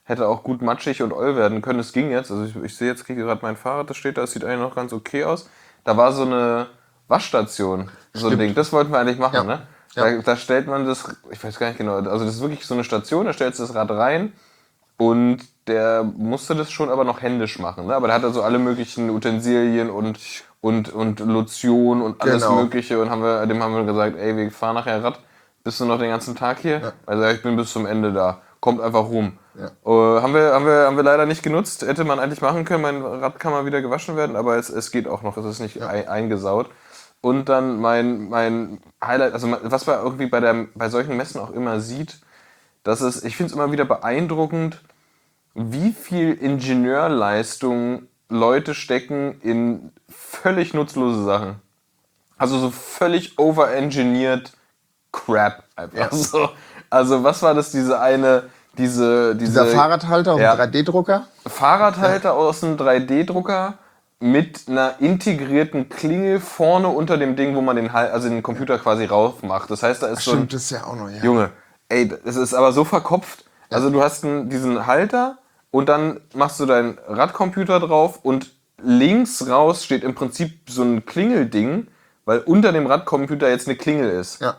hätte auch gut matschig und oll werden können. Es ging jetzt, also ich, ich sehe jetzt gerade mein Fahrrad, das steht da, es sieht eigentlich noch ganz okay aus. Da war so eine Waschstation, so ein Ding, das wollten wir eigentlich machen, Ja. ne? Ja. Da, da stellt man das, ich weiß gar nicht genau, also das ist wirklich so eine Station, da stellst du das Rad rein und der musste das schon aber noch händisch machen, ne? Aber der hat also alle möglichen Utensilien und, und, und Lotion und alles Genau. mögliche und haben wir, dem haben wir gesagt, ey, wir fahren nachher Rad, bist du noch den ganzen Tag hier? Ja. Also ich bin bis zum Ende da, kommt einfach rum. Ja. Äh, haben, wir, haben, wir, haben wir leider nicht genutzt, hätte man eigentlich machen können, mein Rad kann mal wieder gewaschen werden, aber es, es geht auch noch, es ist nicht ein, eingesaut. Und dann mein, mein Highlight, also was man irgendwie bei, der, bei solchen Messen auch immer sieht, dass es, ich finde es immer wieder beeindruckend, wie viel Ingenieurleistung Leute stecken in völlig nutzlose Sachen. Also so völlig overengineert Crap einfach. Ja. So. Also was war das, diese eine, diese, diese Dieser Fahrradhalter auf Ja. dem drei D-Drucker. Fahrradhalter aus einem drei D-Drucker mit einer integrierten Klingel vorne unter dem Ding, wo man den, Hal- also den Computer quasi rauf macht. Das heißt, da ist so ein Stimmt, das ist ja auch noch, ja. Junge, ey, es ist aber so verkopft. Also du hast einen, diesen Halter und dann machst du deinen Radcomputer drauf und links raus steht im Prinzip so ein Klingelding, weil unter dem Radcomputer jetzt eine Klingel ist. Ja.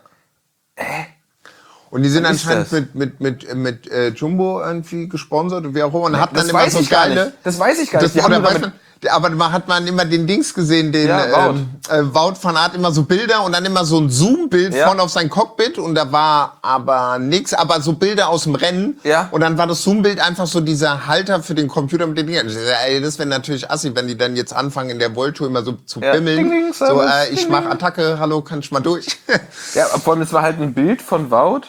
Und die sind Was ist anscheinend das? mit, mit, mit, mit äh, Jumbo irgendwie gesponsert und wie auch immer. Und hat dann Das immer weiß so ich gar geile. nicht. Das weiß ich gar Das, nicht. Die haben oder nur weiß damit- man, aber man hat man immer den Dings gesehen, den Ja, Wout. ähm, äh, Wout van Aert, immer so Bilder und dann immer so ein Zoom-Bild Ja. vorne auf sein Cockpit und da war aber nix, aber so Bilder aus dem Rennen. Ja. Und dann war das Zoom-Bild einfach so dieser Halter für den Computer mit den Dingen. Ey, das wäre natürlich assi, wenn die dann jetzt anfangen in der World Tour immer so zu Ja. bimmeln. Ding, ding, so, Servus, äh, ich ding, mach ding. Attacke, hallo, kann ich mal durch? Ja, vor allem, es war halt ein Bild von Wout,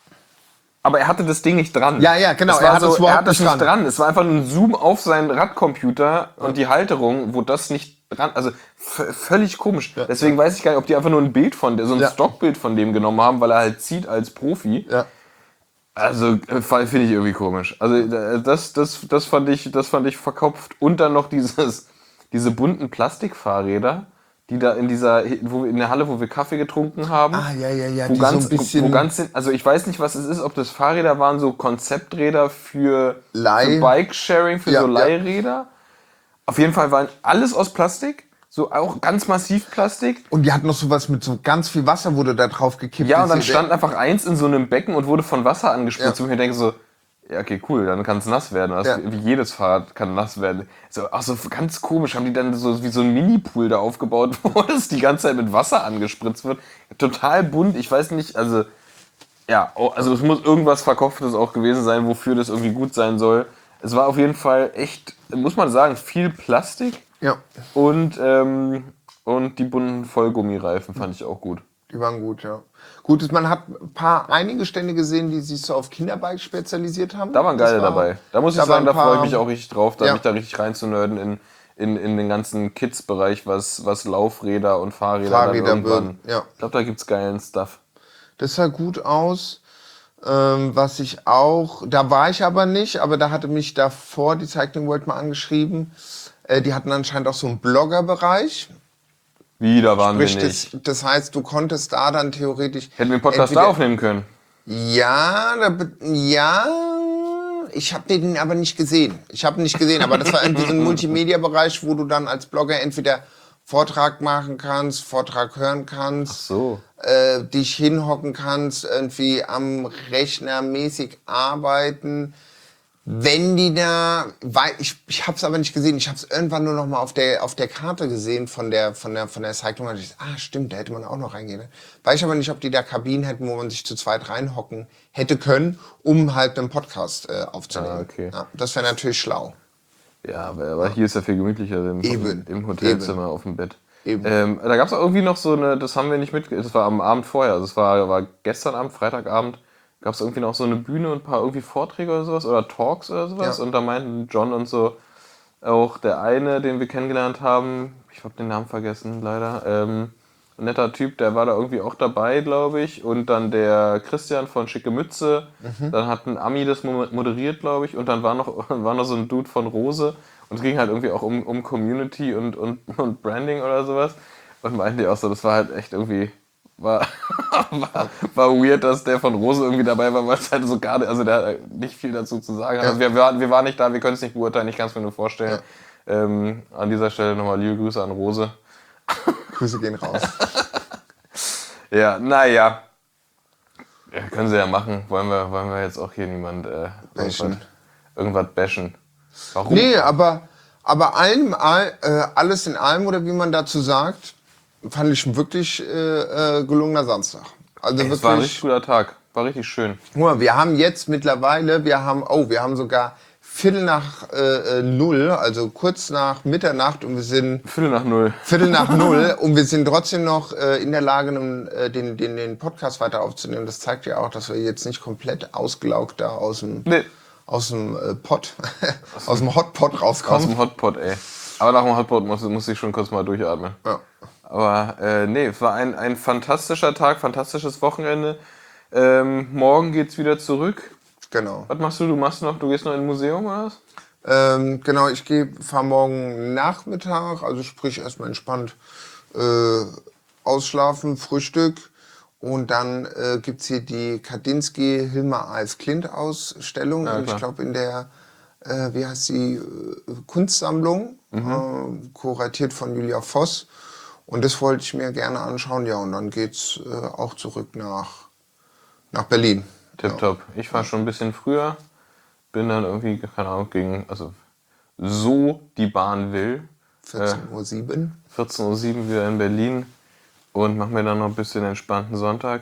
aber er hatte das Ding nicht dran. Ja, ja, genau, Es er war hat so, es überhaupt er hat das nicht nicht dran. Es war einfach ein Zoom auf seinen Radcomputer und die Halterung, wo das nicht dran, also v- völlig komisch. Deswegen weiß ich gar nicht, ob die einfach nur ein Bild von, der- so ein Ja. Stockbild von dem genommen haben, weil er halt zieht als Profi. Ja. Also äh, finde ich irgendwie komisch. Also äh, das, das, das, fand ich, das fand ich verkopft. Und dann noch dieses, diese bunten Plastikfahrräder, die da in dieser, wo, in der Halle, wo wir Kaffee getrunken haben. Ah, ja, ja, ja, Wo die so ganz, ein bisschen- wo ganz, also ich weiß nicht, was es ist, ob das Fahrräder waren, so Konzepträder für, Leih- für Bike-Sharing, für Ja, so ja. Leihräder. Auf jeden Fall waren alles aus Plastik, so auch ganz massiv Plastik. Und die hatten noch sowas mit so ganz viel Wasser, wurde da drauf gekippt. Ja, und dann Diese- stand einfach eins in so einem Becken und wurde von Wasser angespritzt. Ja. Und ich denke so, ja, okay, cool, dann kann es nass werden. Das, Ja. Wie jedes Fahrrad kann nass werden. So, auch so ganz komisch, haben die dann so wie so ein Mini-Pool da aufgebaut, wo das die ganze Zeit mit Wasser angespritzt wird. Total bunt, ich weiß nicht, also, ja, oh, also es muss irgendwas Verkopftes auch gewesen sein, wofür das irgendwie gut sein soll. Es war auf jeden Fall echt, muss man sagen, viel Plastik Ja, und, ähm, und die bunten Vollgummireifen fand ich auch gut. die waren gut, ja. Gut, ist- man hat ein paar, einige Stände gesehen, die sich so auf Kinderbikes spezialisiert haben. Da waren Das geile war- dabei. Da muss ich da sagen, waren da ein freue ich paar- mich auch richtig drauf, da Ja. mich da richtig reinzunörden in, in, in den ganzen Kids-Bereich, was, was Laufräder und Fahrräder, Fahrräder dann irgendwann. wird, ja. Ich glaube, da gibt's geilen Stuff. Das sah gut aus. Ähm, was ich auch, da war ich aber nicht, aber da hatte mich davor die Cycling World mal angeschrieben. Äh, die hatten anscheinend auch so einen Blogger-Bereich. Wieder waren wir Sprich, nicht. das, das heißt, du konntest da dann theoretisch. Hätten wir den Podcast da entweder- aufnehmen können. Ja, da, be- ja, ich habe den aber nicht gesehen. Ich habe ihn nicht gesehen, aber das war irgendwie so ein Multimedia-Bereich, wo du dann als Blogger entweder Vortrag machen kannst, Vortrag hören kannst, So. äh, dich hinhocken kannst, irgendwie am Rechner mäßig arbeiten. Wenn die da, weil ich, ich habe es aber nicht gesehen, ich habe es irgendwann nur noch mal auf der auf der Karte gesehen von der von der von der Cycling. Und ich dachte, ah stimmt, da hätte man auch noch reingehen. Weiß ich aber nicht, ob die da Kabinen hätten, wo man sich zu zweit reinhocken hätte können, um halt einen Podcast äh, aufzunehmen. Ah, okay. Ja, das wäre natürlich schlau. Ja, aber, aber hier ist ja viel gemütlicher im, Eben. im Hotelzimmer auf dem Bett. Eben. Ähm, da gab es auch irgendwie noch so eine, das haben wir nicht mit, das war am Abend vorher, also es war, war gestern Abend, Freitagabend, gab es irgendwie noch so eine Bühne und ein paar irgendwie Vorträge oder sowas oder Talks oder sowas. Ja. Und da meinten John und so, auch der eine, den wir kennengelernt haben, ich habe den Namen vergessen leider, ähm, ein netter Typ, der war da irgendwie auch dabei, glaube ich. Und dann der Christian von Schicke Mütze, dann hat ein Ami das mo- moderiert, glaube ich. Und dann war noch, war noch so ein Dude von Rose. Und es ging halt irgendwie auch um, um Community und, und, und Branding oder sowas. Und meinten die auch so, das war halt echt irgendwie war, war, war weird, dass der von Rose irgendwie dabei war, weil es halt so gar nicht, also der hat nicht viel dazu zu sagen. Ja. Also wir, wir, wir waren nicht da, wir können es nicht beurteilen, ich kann es mir nur vorstellen. Ja. Ähm, an dieser Stelle nochmal liebe Grüße an Rose. Grüße gehen raus. Ja, naja. Ja, können sie ja machen. Wollen wir, wollen wir jetzt auch hier niemand äh, Bashen. irgendwas, irgendwas bashen. Warum? Nee, aber, aber allem, all, äh, alles in allem, oder wie man dazu sagt, fand ich ein wirklich äh, äh, gelungener Samstag. Also Es wirklich, war ein richtig guter Tag. War richtig schön. guck mal, wir haben jetzt mittlerweile, wir haben, oh, wir haben sogar Viertel nach äh, null, also kurz nach Mitternacht und wir sind Viertel nach null. Viertel nach null und wir sind trotzdem noch äh, in der Lage, um, äh, den, den, den Podcast weiter aufzunehmen. Das zeigt ja auch, dass wir jetzt nicht komplett ausgelaugt da aus dem, Nee. aus dem äh, Pot, aus dem Hotpot Aus rauskommen. dem Hotpot, ey. Aber nach dem Hotpot muss, muss ich schon kurz mal durchatmen. Ja. Aber äh, nee, es war ein, ein fantastischer Tag, fantastisches Wochenende. Ähm, morgen geht's wieder zurück. Genau. Was machst du? Du machst noch, du gehst noch in ein Museum oder was? Ähm, genau, ich fahre morgen Nachmittag, also sprich erstmal entspannt äh, ausschlafen, Frühstück und dann äh, gibt es hier die Kandinsky Hilmar Als Klint Ausstellung, Ja, und ich klar. glaube in der, äh, wie heißt die, äh, Kunstsammlung, äh, kuratiert von Julia Voss, und das wollte ich mir gerne anschauen, ja, und dann geht's äh, auch zurück nach, nach Berlin. Tipptopp. Ich fahre schon ein bisschen früher, bin dann irgendwie, keine Ahnung, gegen, also so die Bahn will, vierzehn Uhr sieben. vierzehn Uhr sieben wieder in Berlin und mache mir dann noch ein bisschen entspannten Sonntag.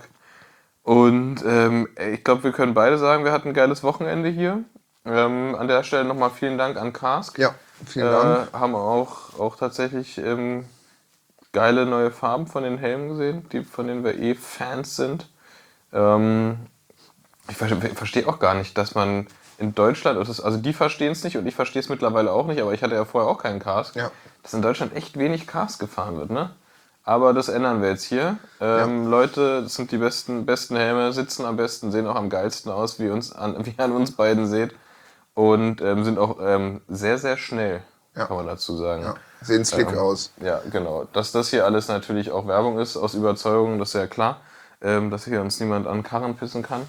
Und ähm, ich glaube, wir können beide sagen, wir hatten ein geiles Wochenende hier. Ähm, an der Stelle nochmal vielen Dank an Karsk. Ja, vielen Dank. Äh, haben auch, auch tatsächlich ähm, geile neue Farben von den Helmen gesehen, die, von denen wir eh Fans sind. Ähm, ich verstehe auch gar nicht, dass man in Deutschland, also die verstehen es nicht und ich verstehe es mittlerweile auch nicht, aber ich hatte ja vorher auch keinen Karsk, Ja. dass in Deutschland echt wenig Karsk gefahren wird, ne? Aber das ändern wir jetzt hier. Ähm, Ja. Leute, das sind die besten, besten Helme, sitzen am besten, sehen auch am geilsten aus, wie, uns an, wie an uns beiden seht. Und ähm, sind auch ähm, sehr, sehr schnell, Ja. kann man dazu sagen. Ja, sehen slick Ähm, aus. Ja, genau. Dass das hier alles natürlich auch Werbung ist, aus Überzeugung, das ist ja klar. Ähm, dass hier uns niemand an Karren pissen kann.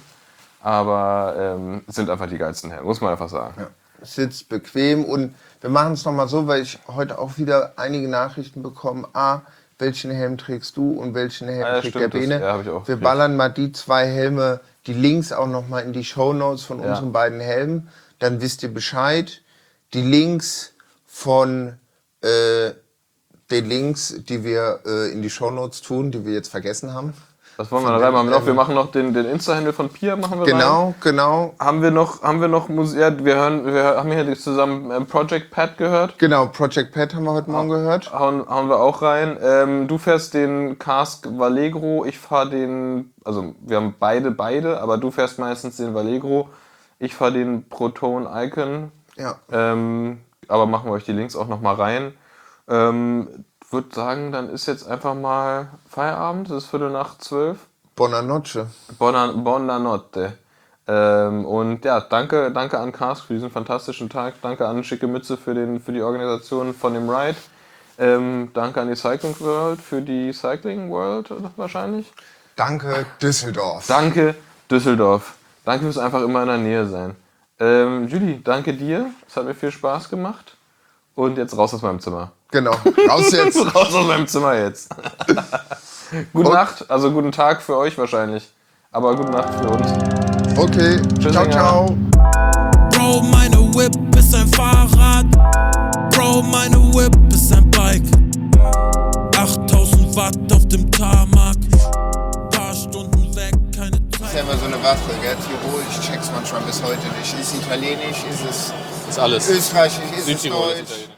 Aber ähm, sind einfach die geilsten Helme, muss man einfach sagen. Ja. Sitzt bequem, und wir machen es nochmal so, weil ich heute auch wieder einige Nachrichten bekomme. A, welchen Helm trägst du und welchen Helm Ah, ja, trägt stimmt, der das- Bene? ja, hab ich auch wir gekriegt. ballern mal die zwei Helme, die Links auch nochmal in die Shownotes von Ja. unseren beiden Helmen. Dann wisst ihr Bescheid. Die Links von äh, den Links, die wir äh, in die Shownotes tun, die wir jetzt vergessen haben. Was wollen wir Von da reinmachen? den, noch? Wir ähm, machen noch den, den Insta-Handle von Pia, machen wir rein. Genau, genau. Haben wir noch, haben wir noch Musik, ja, wir hören, wir haben hier zusammen ähm, Project Pat gehört. Genau, Project Pat haben wir heute Morgen gehört. Hauen, hauen wir auch rein. Ähm, du fährst den Karsk Vallegro, ich fahre den, also wir haben beide, beide, aber du fährst meistens den Vallegro. Ich fahre den Proton Icon. Ja. Ähm, aber machen wir euch die Links auch nochmal rein. Ähm, würde sagen, dann ist jetzt einfach mal Feierabend, es ist Viertel nach zwölf. Buonanotte. Buona, buona notte. Ähm, und ja, danke, danke an Karsk für diesen fantastischen Tag. Danke an Schicke Mütze für, den, für die Organisation von dem Ride. Ähm, danke an die Cycling World für die Cycling World wahrscheinlich. Danke, Düsseldorf. Danke Düsseldorf. Danke fürs einfach immer in der Nähe sein. Ähm, Julie, danke dir. Es hat mir viel Spaß gemacht. Und jetzt raus aus meinem Zimmer. Genau, raus jetzt. Raus aus meinem Zimmer jetzt. Gute Und- Nacht, also guten Tag für euch wahrscheinlich. Aber gute Nacht für uns. Okay, Tschüss, ciao, Inga. ciao. Bro, meine Whip ist ein Fahrrad. Bro, meine Whip ist ein Bike. achttausend Watt auf dem Tarmac. Paar Stunden weg, keine Das ist Zeit. ja immer so eine Waffe, gell? Tirol, ich check's manchmal bis heute nicht. Ist es italienisch, ist es Ist alles. österreichisch, ist es Südtirol ist deutsch? Italienisch.